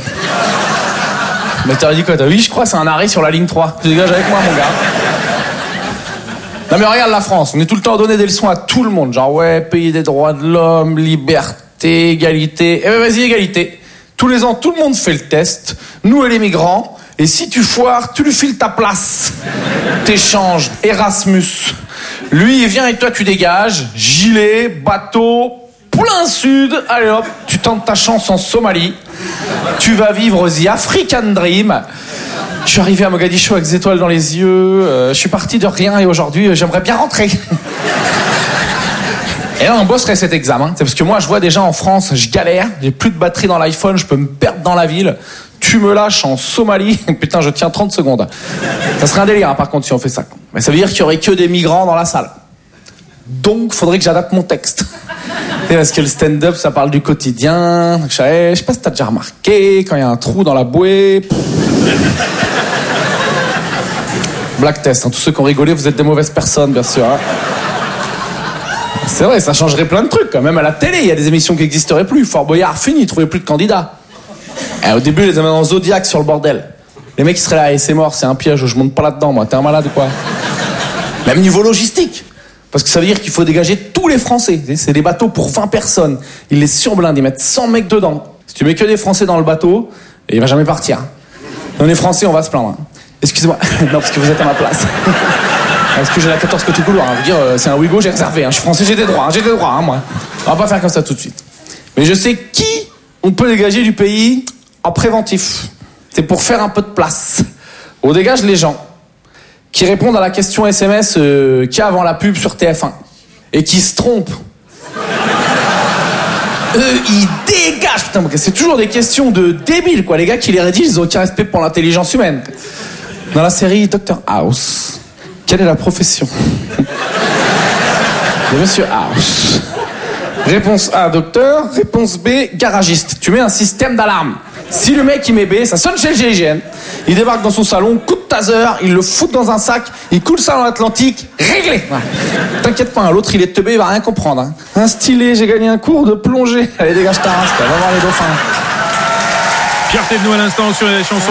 Mais t'aurais dit quoi ? Oui, je crois, c'est un arrêt sur la ligne 3. Tu dégages avec moi, mon gars. Non mais regarde la France, on est tout le temps à donner des leçons à tout le monde. Genre ouais, pays des droits de l'homme, liberté, égalité. Eh ben vas-y, égalité. Tous les ans, tout le monde fait le test. Nous et les migrants. Et si tu foires, tu lui files ta place. T'échanges. Erasmus. Lui, il vient et toi, tu dégages. Gilet, bateau, plein sud. Allez hop, tu tentes ta chance en Somalie. Tu vas vivre The African Dream. Je suis arrivé à Mogadiscio avec des étoiles dans les yeux. Je suis parti de rien et aujourd'hui, j'aimerais bien rentrer. Et là, on bosserait cet examen. C'est parce que moi, je vois déjà en France, je galère. J'ai plus de batterie dans l'iPhone, je peux me perdre dans la ville. Tu me lâches en Somalie. Putain, je tiens 30 secondes. Ça serait un délire, hein, par contre, si on fait ça. Mais ça veut dire qu'il y aurait que des migrants dans la salle. Donc, faudrait que j'adapte mon texte. Parce que le stand-up, ça parle du quotidien. Je sais pas si t'as déjà remarqué, quand il y a un trou dans la bouée. Black test, hein. Tous ceux qui ont rigolé, vous êtes des mauvaises personnes, bien sûr. Hein. C'est vrai, ça changerait plein de trucs. Quand même à la télé, il y a des émissions qui n'existeraient plus. Fort Boyard, fini, ils trouvaient plus de candidats. Et au début, ils les avaient en Zodiac sur le bordel. Les mecs, ils seraient là, et c'est mort, c'est un piège, je monte pas là-dedans, moi. T'es un malade ou quoi ? Même niveau logistique. Parce que ça veut dire qu'il faut dégager tous les Français. C'est des bateaux pour 20 personnes. Ils les surblindent, ils mettent 100 mecs dedans. Si tu mets que des Français dans le bateau, il va jamais partir. On est Français, on va se plaindre. Excusez-moi. Non, parce que vous êtes à ma place. Parce que j'ai la 14 côté couloir. Je veux dire, c'est un Ouigo, j'ai réservé. Je suis français, j'ai des droits, moi. On va pas faire comme ça tout de suite. Mais je sais qui on peut dégager du pays en préventif. C'est pour faire un peu de place. On dégage les gens qui répondent à la question SMS qu'il y a avant la pub sur TF1 et qui se trompent. Eux, ils dégagent. Putain, c'est toujours des questions de débiles, quoi. Les gars qui les rédigent, ils ont aucun respect pour l'intelligence humaine. Dans la série Dr House, quelle est la profession de Monsieur House? Réponse A, docteur. Réponse B, garagiste. Tu mets un système d'alarme. Si le mec il met B, ça sonne chez le GIGN. Il débarque dans son salon, coup de taser, il le fout dans un sac, il coule ça dans l'Atlantique, réglé. Ouais. T'inquiète pas, l'autre il est teubé, il va rien comprendre. Hein. Un stylé, j'ai gagné un cours de plongée. Allez, dégage ta race, va voir les dauphins. Pierre Thévenoud à l'instant sur les chansons.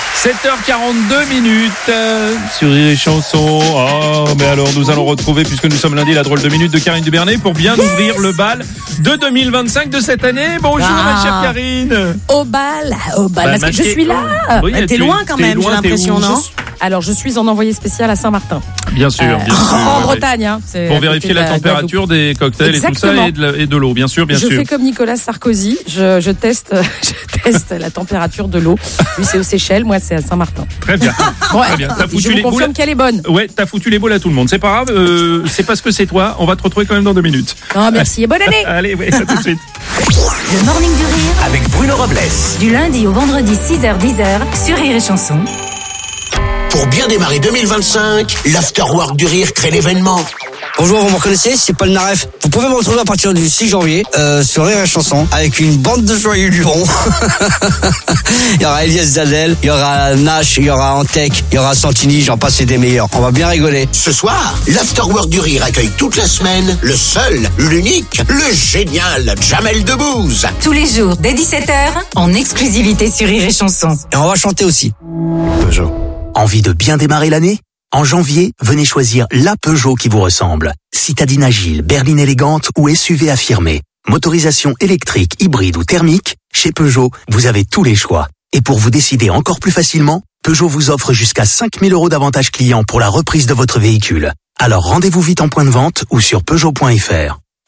7h42 sur les chansons. Oh, mais alors nous allons retrouver, puisque nous sommes lundi, la drôle de minute de Karine Dubernet pour bien ouvrir le bal de 2025 de cette année. Bonjour ma chère Karine. Au bal, parce que je suis là. Oui, t'es loin quand même, j'ai l'impression, non ? Alors, je suis en envoyé spécial à Saint-Martin. Bien sûr, bien sûr. En Bretagne, hein. Pour vérifier la température des cocktails. Exactement. Et tout ça et de l'eau, bien sûr, Je fais comme Nicolas Sarkozy, je teste la température de l'eau. Lui, c'est aux Seychelles, moi, c'est à Saint-Martin. Très bien. Ouais. Très bien. Je vous confirme qu'elle est bonne. Ouais, t'as foutu les boules à tout le monde. C'est pas grave, c'est parce que c'est toi. On va te retrouver quand même dans 2 minutes. Oh, merci et bonne année. Allez, ouais, à tout de suite. Le Morning du Rire. Avec Bruno Robles. Du lundi au vendredi 6h-10h sur Rire et Chanson. Pour bien démarrer 2025, l'Afterwork du Rire crée l'événement. Bonjour, vous me reconnaissez, c'est Paul Naref. Vous pouvez me retrouver à partir du 6 janvier sur Rire et Chanson avec une bande de joyeux lurons. Il y aura Elias Zadel, il y aura Nash, il y aura Antec, il y aura Santini, j'en passe et des meilleurs. On va bien rigoler. Ce soir, l'Afterwork du Rire accueille toute la semaine le seul, l'unique, le génial Jamel Debbouze. Tous les jours dès 17h en exclusivité sur Rire et Chanson. Et on va chanter aussi. Peugeot. Envie de bien démarrer l'année ? En janvier, venez choisir la Peugeot qui vous ressemble. Citadine agile, berline élégante ou SUV affirmée. Motorisation électrique, hybride ou thermique, chez Peugeot, vous avez tous les choix. Et pour vous décider encore plus facilement, Peugeot vous offre jusqu'à 5 000 € d'avantages clients pour la reprise de votre véhicule. Alors rendez-vous vite en point de vente ou sur Peugeot.fr.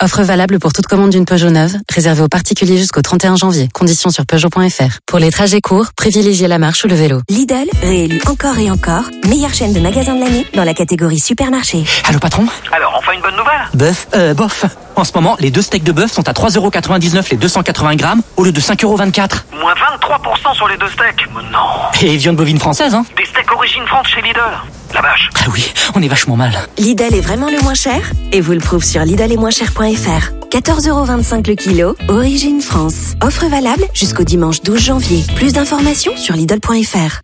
Offre valable pour toute commande d'une Peugeot neuve, réservée aux particuliers jusqu'au 31 janvier. Conditions sur Peugeot.fr. Pour les trajets courts, privilégiez la marche ou le vélo. Lidl, réélu encore et encore, meilleure chaîne de magasins de l'année dans la catégorie supermarché. Allô patron? Alors, enfin une bonne nouvelle? Bof. En ce moment, les 2 steaks de bœuf sont à 3,99€ les 280 grammes au lieu de 5,24€. Moins 23% sur les 2 steaks. Mais non. Et viande bovine française, hein? Des steaks origine France chez Lidl. La vache. Ah oui, on est vachement mal. Lidl est vraiment le moins cher et vous le prouve sur lidletmoincher.fr. 14,25€ le kilo, origine France. Offre valable jusqu'au dimanche 12 janvier. Plus d'informations sur lidl.fr.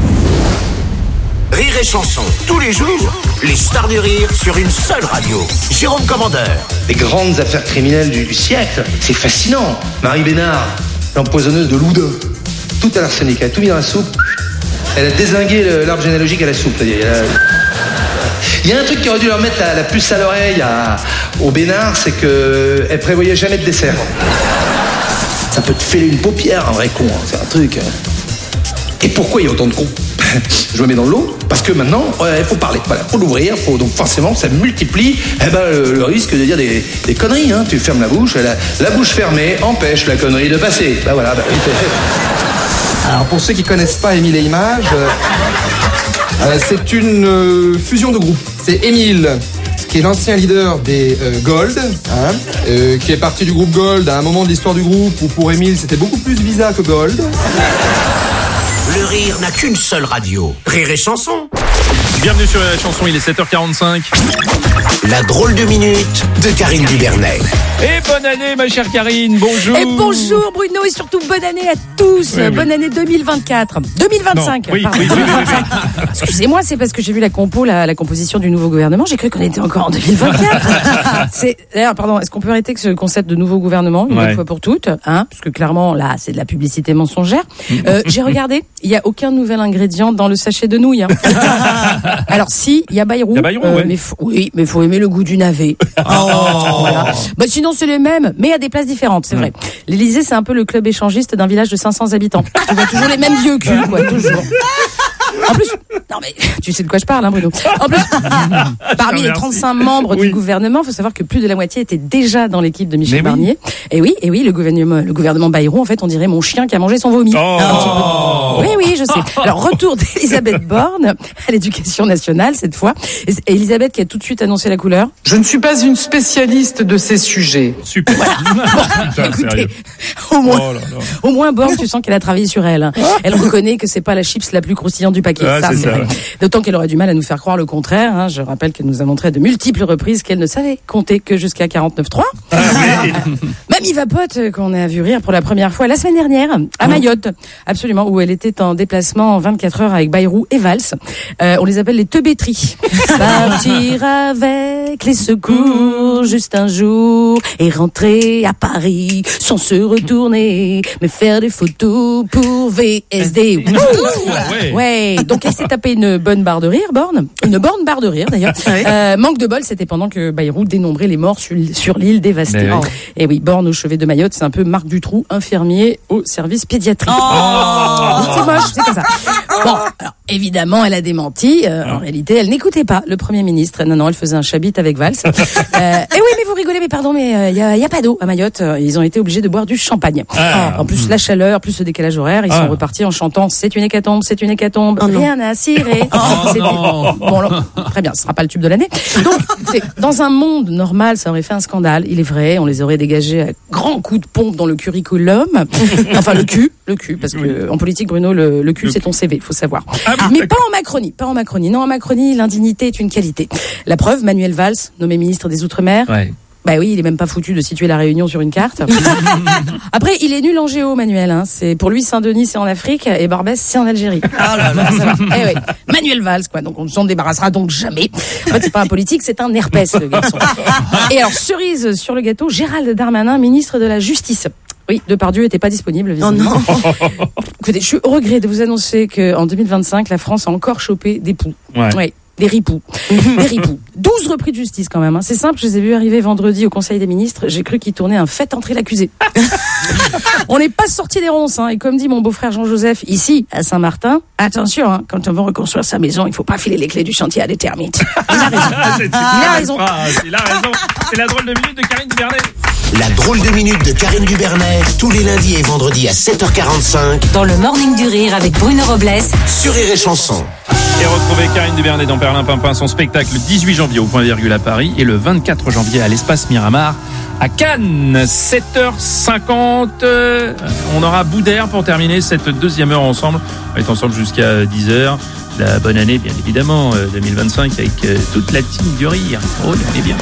Rire et chanson, tous les jours, les stars du rire sur une seule radio. Jérôme Commandeur. Les grandes affaires criminelles du siècle, c'est fascinant. Marie Bénard, l'empoisonneuse de Loudun. Tout à l'arsenic, elle a tout mis dans la soupe. Elle a dézingué l'arbre généalogique à la soupe. Il y a un truc qui aurait dû leur mettre la puce à l'oreille au Bénard, c'est qu'elle prévoyait jamais de dessert. Ça peut te fêler une paupière, un vrai con, hein, c'est un truc. Et pourquoi il y a autant de cons? Je me mets dans l'eau parce que maintenant il faut parler, voilà, faut l'ouvrir, donc forcément ça multiplie le risque de dire des conneries, hein. Tu fermes la bouche, la bouche fermée empêche la connerie de passer. Bah voilà. Alors pour ceux qui connaissent pas Émile et Images, c'est une fusion de groupes. C'est Émile, qui est l'ancien leader des Gold, qui est parti du groupe Gold à un moment de l'histoire du groupe où pour Émile c'était beaucoup plus Visa que Gold. Le rire n'a qu'une seule radio. Rire et chanson. Bienvenue sur la chanson, il est 7h45. La drôle de minute de Karine Dubernet. Et bonne année ma chère Karine, bonjour. Et bonjour Bruno et surtout bonne année à tous. Oui. Bonne année 2024. 2025. Non, oui, pardon. oui. Excusez-moi, c'est parce que j'ai vu la composition du nouveau gouvernement, j'ai cru qu'on était encore en 2024. D'ailleurs, pardon, est-ce qu'on peut arrêter que ce concept de nouveau gouvernement une bonne fois pour toutes, hein, parce que clairement là, c'est de la publicité mensongère. J'ai regardé, il y a aucun nouvel ingrédient dans le sachet de nouilles. Hein. Alors si, il y a Bayrou, ouais. mais faut aimer le goût du navet. Voilà. Bah sinon c'est les mêmes, mais à des places différentes, c'est vrai. L'Élysée, c'est un peu le club échangiste d'un village de 500 habitants. Tu vois toujours les mêmes vieux culs, quoi, toujours. En plus, non mais tu sais de quoi je parle, hein, Bruno. En plus, parmi les 35 membres du gouvernement, il faut savoir que plus de la moitié était déjà dans l'équipe de Michel Barnier. Et oui, le gouvernement Bayrou, en fait, on dirait mon chien qui a mangé son vomi. Oui, je sais. Alors, retour d'Elisabeth Borne à l'éducation nationale, cette fois. Et Elisabeth qui a tout de suite annoncé la couleur. Je ne suis pas une spécialiste de ces sujets. Super. Bon, écoutez, au moins Borne, tu sens qu'elle a travaillé sur elle. Elle reconnaît que c'est pas la chips la plus croustillante du paquet. Ça, c'est vrai. D'autant qu'elle aurait du mal à nous faire croire le contraire. Hein. Je rappelle qu'elle nous a montré à de multiples reprises qu'elle ne savait compter que jusqu'à 49.3. Mamie Vapote, qu'on a vu rire pour la première fois la semaine dernière à Mayotte. Absolument, où elle était en déplacement en 24 heures avec Bayrou et Valls. On les appelle les teubétries. Partir avec les secours juste un jour et rentrer à Paris sans se retourner, mais faire des photos pour VSD. Ouais. Donc elle s'est tapé une bonne barre de rire, Borne. Une bonne barre de rire d'ailleurs. Manque de bol, c'était pendant que Bayrou dénombrait les morts sur l'île dévastée. Et oui, Borne au chevet de Mayotte, c'est un peu Marc Dutroux, infirmier au service pédiatrique. C'est moche, c'est comme ça. Bon, alors évidemment, elle a démenti. En réalité, elle n'écoutait pas le Premier ministre. Non, elle faisait un chabit avec Valls. Et oui, mais vous rigolez, mais pardon, mais il y a pas d'eau à Mayotte. Ils ont été obligés de boire du champagne. En plus, la chaleur, plus le décalage horaire, ils sont repartis en chantant "C'est une hécatombe, c'est une hécatombe, rien à cirer". Bon, alors, très bien, ce sera pas le tube de l'année. Donc, dans un monde normal, ça aurait fait un scandale. Il est vrai, on les aurait dégagés à grands coups de pompe dans le curriculum. Enfin, le cul, parce que en politique, Bruno, le cul, c'est ton CV, faut savoir. Mais pas en Macronie. Non, en Macronie, l'indignité est une qualité. La preuve, Manuel Valls, nommé ministre des Outre-mer. Bah oui, il est même pas foutu de situer la Réunion sur une carte. Après, il est nul en géo, Manuel. Hein. C'est pour lui, Saint-Denis, c'est en Afrique et Barbès, c'est en Algérie. Eh oui, Manuel Valls, quoi. Donc on ne s'en débarrassera donc jamais. En fait, c'est pas un politique, c'est un herpès, le garçon. Et alors, cerise sur le gâteau, Gérald Darmanin, ministre de la Justice. Oui, Depardieu était pas disponible, visiblement. Écoutez, je suis au regret de vous annoncer qu'en 2025, la France a encore chopé des poux. Ouais. Des ripoux. Des ripoux. 12 repris de justice quand même. Hein. C'est simple, je les ai vus arriver vendredi au Conseil des ministres. J'ai cru qu'ils tournaient un fait entrer l'accusé. On n'est pas sorti des ronces. Hein. Et comme dit mon beau-frère Jean-Joseph, ici, à Saint-Martin, attention, hein, quand on veut reconstruire sa maison, il faut pas filer les clés du chantier à des termites. Il a raison. Il a raison. Il a raison. C'est la drôle de minute de Karine Dubernet. La drôle de minute de Karine Dubernet, tous les lundis et vendredis à 7h45. Dans le Morning du Rire avec Bruno Robles sur Rire et Chanson. Et retrouvez Karine Dubernet dans Perlimpinpin, son spectacle le 18 janvier au Point Virgule à Paris et le 24 janvier à l'Espace Miramar à Cannes. 7h50. On aura Boudère pour terminer cette deuxième heure ensemble. On va être ensemble jusqu'à 10h. La bonne année, bien évidemment, 2025 avec toute la team du rire. Oh, on est bien.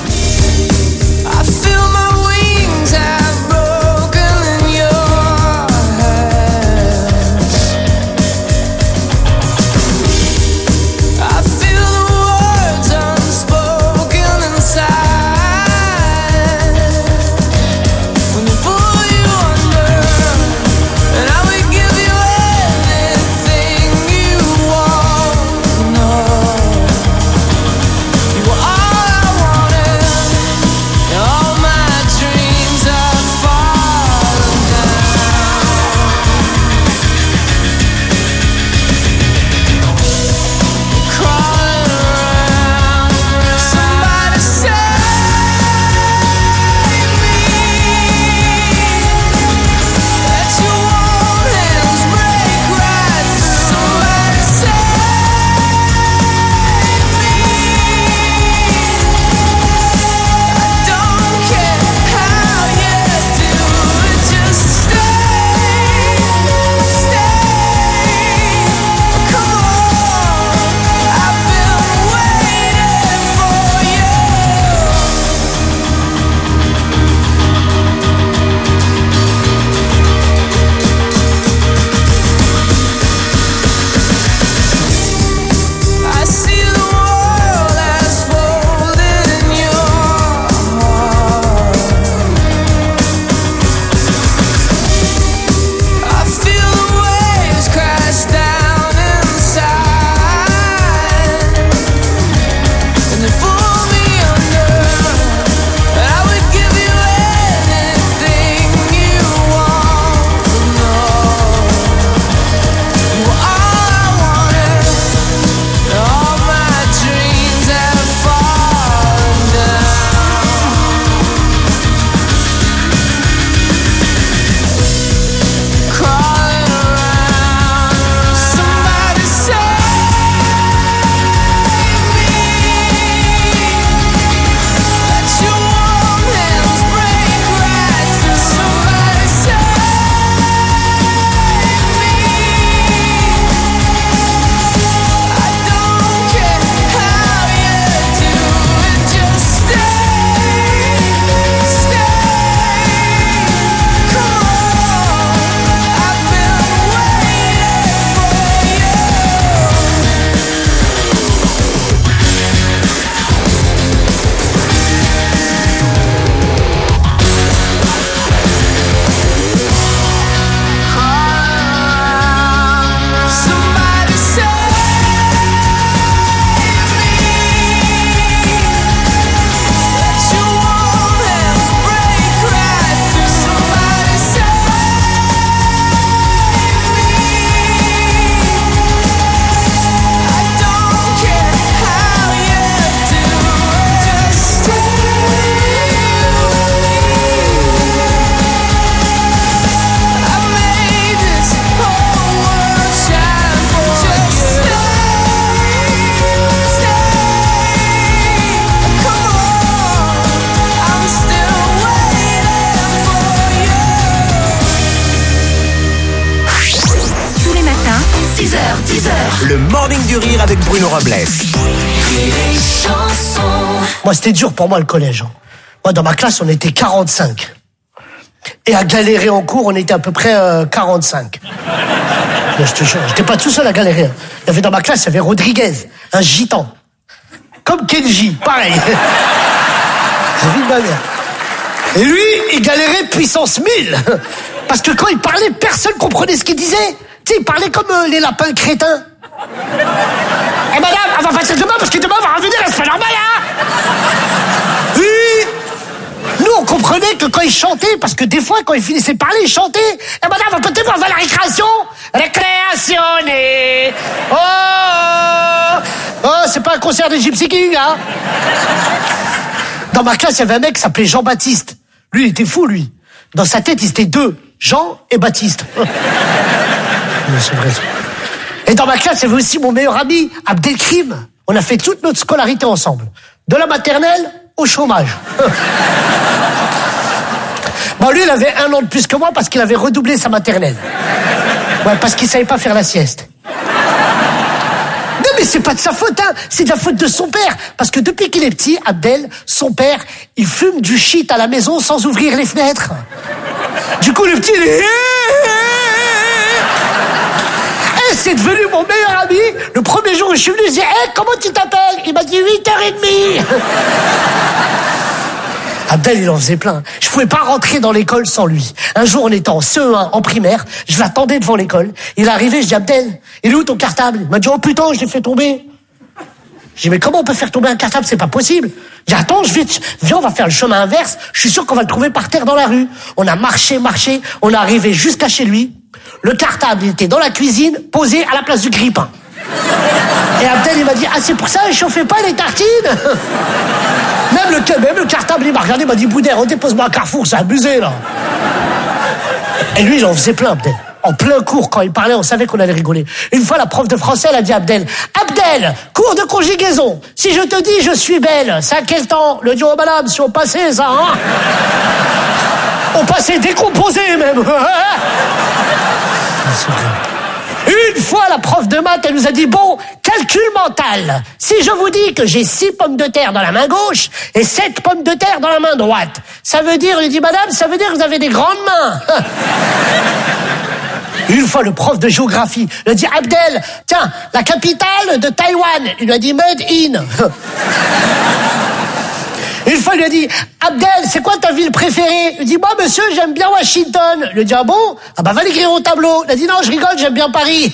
Le Morning du Rire avec Bruno Robles. Moi, c'était dur pour moi le collège. Moi, dans ma classe, on était 45. Et à galérer en cours, on était à peu près 45. Je te jure, j'étais pas tout seul à galérer. Il y avait dans ma classe, il y avait Rodriguez, un gitan. Comme Kenji, pareil. J'ai vu ma mère. Et lui, il galérait puissance 1000. Parce que quand il parlait, personne comprenait ce qu'il disait. Tu sais, il parlait comme les lapins crétins. Et madame, va partir demain parce que demain on va revenir, c'est pas normal, hein? Oui. Nous, on comprenait que quand il chantait, parce que des fois, quand il finissait de parler, il chantait. Et madame, à côté, on va à la récréation. Récréation, oh, c'est pas un concert des Gypsy Kings, hein. Dans ma classe, il y avait un mec qui s'appelait Jean-Baptiste. Lui, il était fou, lui. Dans sa tête, il était deux. Jean et Baptiste. C'est vrai. Et dans ma classe, il y avait aussi mon meilleur ami, Abdelkrim. On a fait toute notre scolarité ensemble. De la maternelle au chômage. Bon, lui, il avait 1 an de plus que moi parce qu'il avait redoublé sa maternelle. Ouais, parce qu'il savait pas faire la sieste. Non, mais c'est pas de sa faute, hein. C'est de la faute de son père. Parce que depuis qu'il est petit, Abdel, son père, il fume du shit à la maison sans ouvrir les fenêtres. Du coup, le petit, il est... Et c'est devenu mon meilleur ami. Le premier jour où je suis venu, je dis, hey, comment tu t'appelles? Il m'a dit 8h30. Abdel, il en faisait plein. Je pouvais pas rentrer dans l'école sans lui. Un jour, on était en CE1, en primaire. Je l'attendais devant l'école. Il est arrivé, je dis, Abdel, il est où ton cartable? Il m'a dit, oh putain, je l'ai fait tomber. Je dis, mais comment on peut faire tomber un cartable? C'est pas possible. Je dis, attends, viens, on va faire le chemin inverse. Je suis sûr qu'on va le trouver par terre dans la rue. On a marché. On est arrivé jusqu'à chez lui. Le cartable, il était dans la cuisine, posé à la place du grille-pain. Et Abdel, il m'a dit, ah, c'est pour ça, il chauffait pas les tartines? Même le cartable, il m'a regardé, il m'a dit, Boudère, dépose-moi à Carrefour, c'est abusé, là. Et lui, il en faisait plein, Abdel. En plein cours, quand il parlait, on savait qu'on allait rigoler. Une fois, la prof de français, elle a dit à Abdel, cours de conjugaison. Si je te dis, je suis belle, ça a quel temps? Le dit, oh, madame, si on passait, ça, hein? On passait décomposé, même. Une fois, la prof de maths, elle nous a dit, bon, calcul mental. Si je vous dis que j'ai 6 pommes de terre dans la main gauche et 7 pommes de terre dans la main droite, ça veut dire, il dit, madame, ça veut dire que vous avez des grandes mains. Une fois, le prof de géographie, il a dit, Abdel, tiens, la capitale de Taïwan. Il lui a dit, made in. Une fois, il lui a dit, Abdel, c'est quoi ta ville préférée? Il dit, moi, monsieur, j'aime bien Washington. Il lui a dit, ah bon? Ah bah, va l'écrire au tableau. Il a dit, non, je rigole, j'aime bien Paris.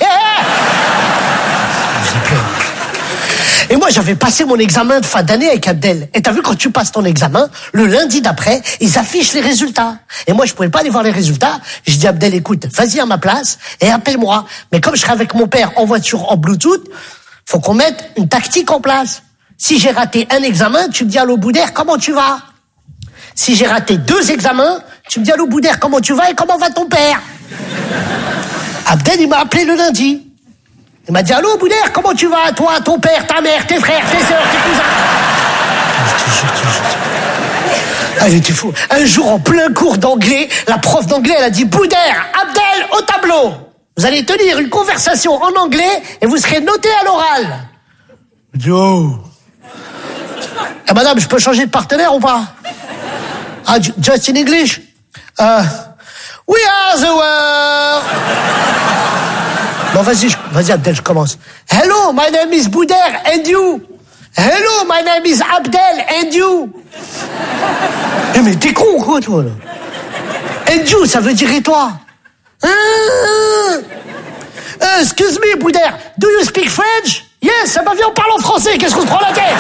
Et moi, j'avais passé mon examen de fin d'année avec Abdel. Et t'as vu, quand tu passes ton examen, le lundi d'après, ils affichent les résultats. Et moi, je pouvais pas aller voir les résultats. Je dis, Abdel, écoute, vas-y à ma place et appelle-moi. Mais comme je serai avec mon père en voiture, en Bluetooth, faut qu'on mette une tactique en place. Si j'ai raté un examen, tu me dis, allô Boudère, comment tu vas? Si j'ai raté 2 examens, tu me dis, allô Boudère, comment tu vas et comment va ton père? Abdel, il m'a appelé le lundi. Il m'a dit, allô Boudère, comment tu vas? Toi, ton père, ta mère, tes frères, tes sœurs, tes cousins. Ah, il était fou. Un jour, en plein cours d'anglais, la prof d'anglais, elle a dit, Boudère, Abdel, au tableau. Vous allez tenir une conversation en anglais et vous serez noté à l'oral. Je dis, oh. Eh, madame, je peux changer de partenaire ou pas? Ah, just in English? We are the world. Bon, vas-y, Abdel, je commence. Hello, my name is Boudère, and you? Hello, my name is Abdel, and you? Eh, mais t'es con, quoi, toi, là? And you, ça veut dire et toi? Excuse me, Boudère, do you speak French? Yes, ça m'a viens, on parle en français, qu'est-ce qu'on se prend la tête?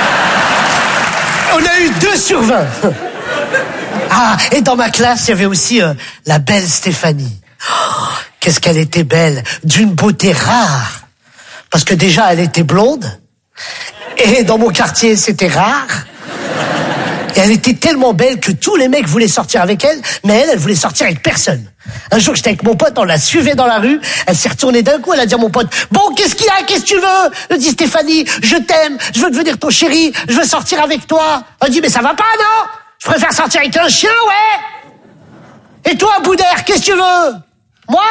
On a eu 2 sur 20. Ah, et dans ma classe, il y avait aussi la belle Stéphanie. Oh, qu'est-ce qu'elle était belle, d'une beauté rare. Parce que déjà, elle était blonde. Et dans mon quartier, c'était rare. Et elle était tellement belle que tous les mecs voulaient sortir avec elle, mais elle voulait sortir avec personne. Un jour, j'étais avec mon pote, on la suivait dans la rue, elle s'est retournée d'un coup, elle a dit à mon pote, bon, qu'est-ce qu'il y a, qu'est-ce que tu veux? Elle dit, Stéphanie, je t'aime, je veux devenir ton chéri, je veux sortir avec toi. Elle dit, mais ça va pas, non? Je préfère sortir avec un chien, ouais. Et toi, Boudère, qu'est-ce que tu veux? Moi?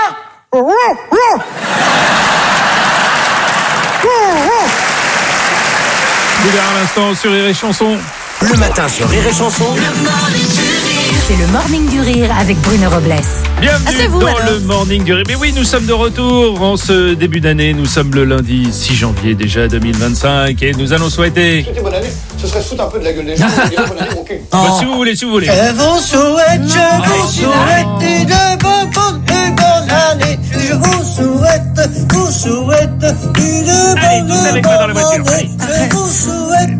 Boudère à l'instant sur Rire et Chanson. Le matin sur Rire et Chanson. C'est le Morning du Rire avec Bruno Robles. Bienvenue dans le Morning du Rire. Mais oui, nous sommes de retour en ce début d'année. Nous sommes le lundi 6 janvier déjà 2025 et nous allons souhaiter... Bonne année, ce serait foutre un peu de la gueule des gens. Bonne année, mon cul. Si vous voulez, si vous voulez. Je vous souhaite une bonne année. Je vous souhaite une bonne année.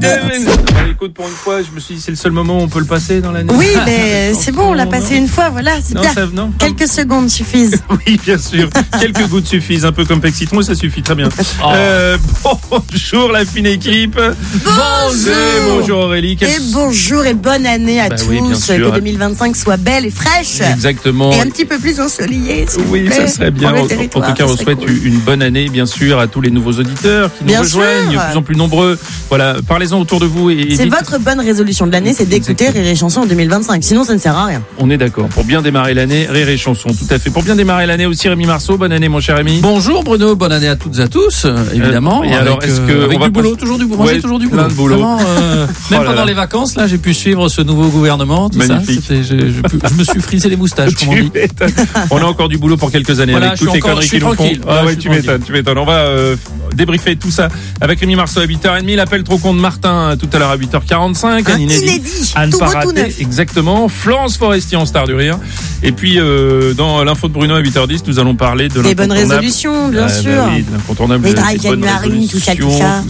Écoute, pour une fois, je me suis dit, c'est le seul moment où on peut le passer dans l'année. Oui, mais c'est bon, on l'a passé une fois, voilà, c'est bien. Quelques secondes suffisent. Oui, bien sûr. Quelques gouttes suffisent, un peu comme Pec Citron, ça suffit très bien. Bonjour la fine équipe. Bonjour Aurélie. Et bonjour et bonne année à tous. Oui, que 2025 soit belle et fraîche. Exactement. Et un petit peu plus ensoleillée. Oui, ça serait bien. En tout cas, on souhaite une bonne année, bien sûr, à tous les nouveaux auditeurs qui nous rejoignent, de plus en plus nombreux. Voilà, parlez-en autour de vous. C'est votre bonne résolution de l'année, c'est d'écouter Rire et Chanson en 2025. Sinon, ça ne sert à rien. On est d'accord. Pour bien démarrer l'année, Rire et Chanson, tout à fait. Pour bien démarrer l'année aussi, Rémi Marceau. Bonne année, mon cher Rémi. Bonjour Bruno, bonne année à toutes et à tous, évidemment. Et alors, est-ce que avec du boulot, toujours du boulot, toujours du boulot. Plein de boulot. Vraiment, même pendant les vacances, là, j'ai pu suivre ce nouveau gouvernement. Tout magnifique. Ça, je me suis frisé les moustaches, comme on dit. On a encore du boulot pour quelques années voilà, avec toutes les conneries qu'ils nous font. Ah ouais, tu m'étonnes. On va débriefer tout ça avec Rémi Marceau à 8h30. L'appel trop con de Martin tout à l'heure à 8h45. Un inédit. À ne pas rater. Exactement. Florence Forestier en star du rire. Et puis, dans l'info de Bruno à 8h10, nous allons parler de les bonnes résolutions, bien sûr. Oui, l'incontournable. Les Drake January, tout ça.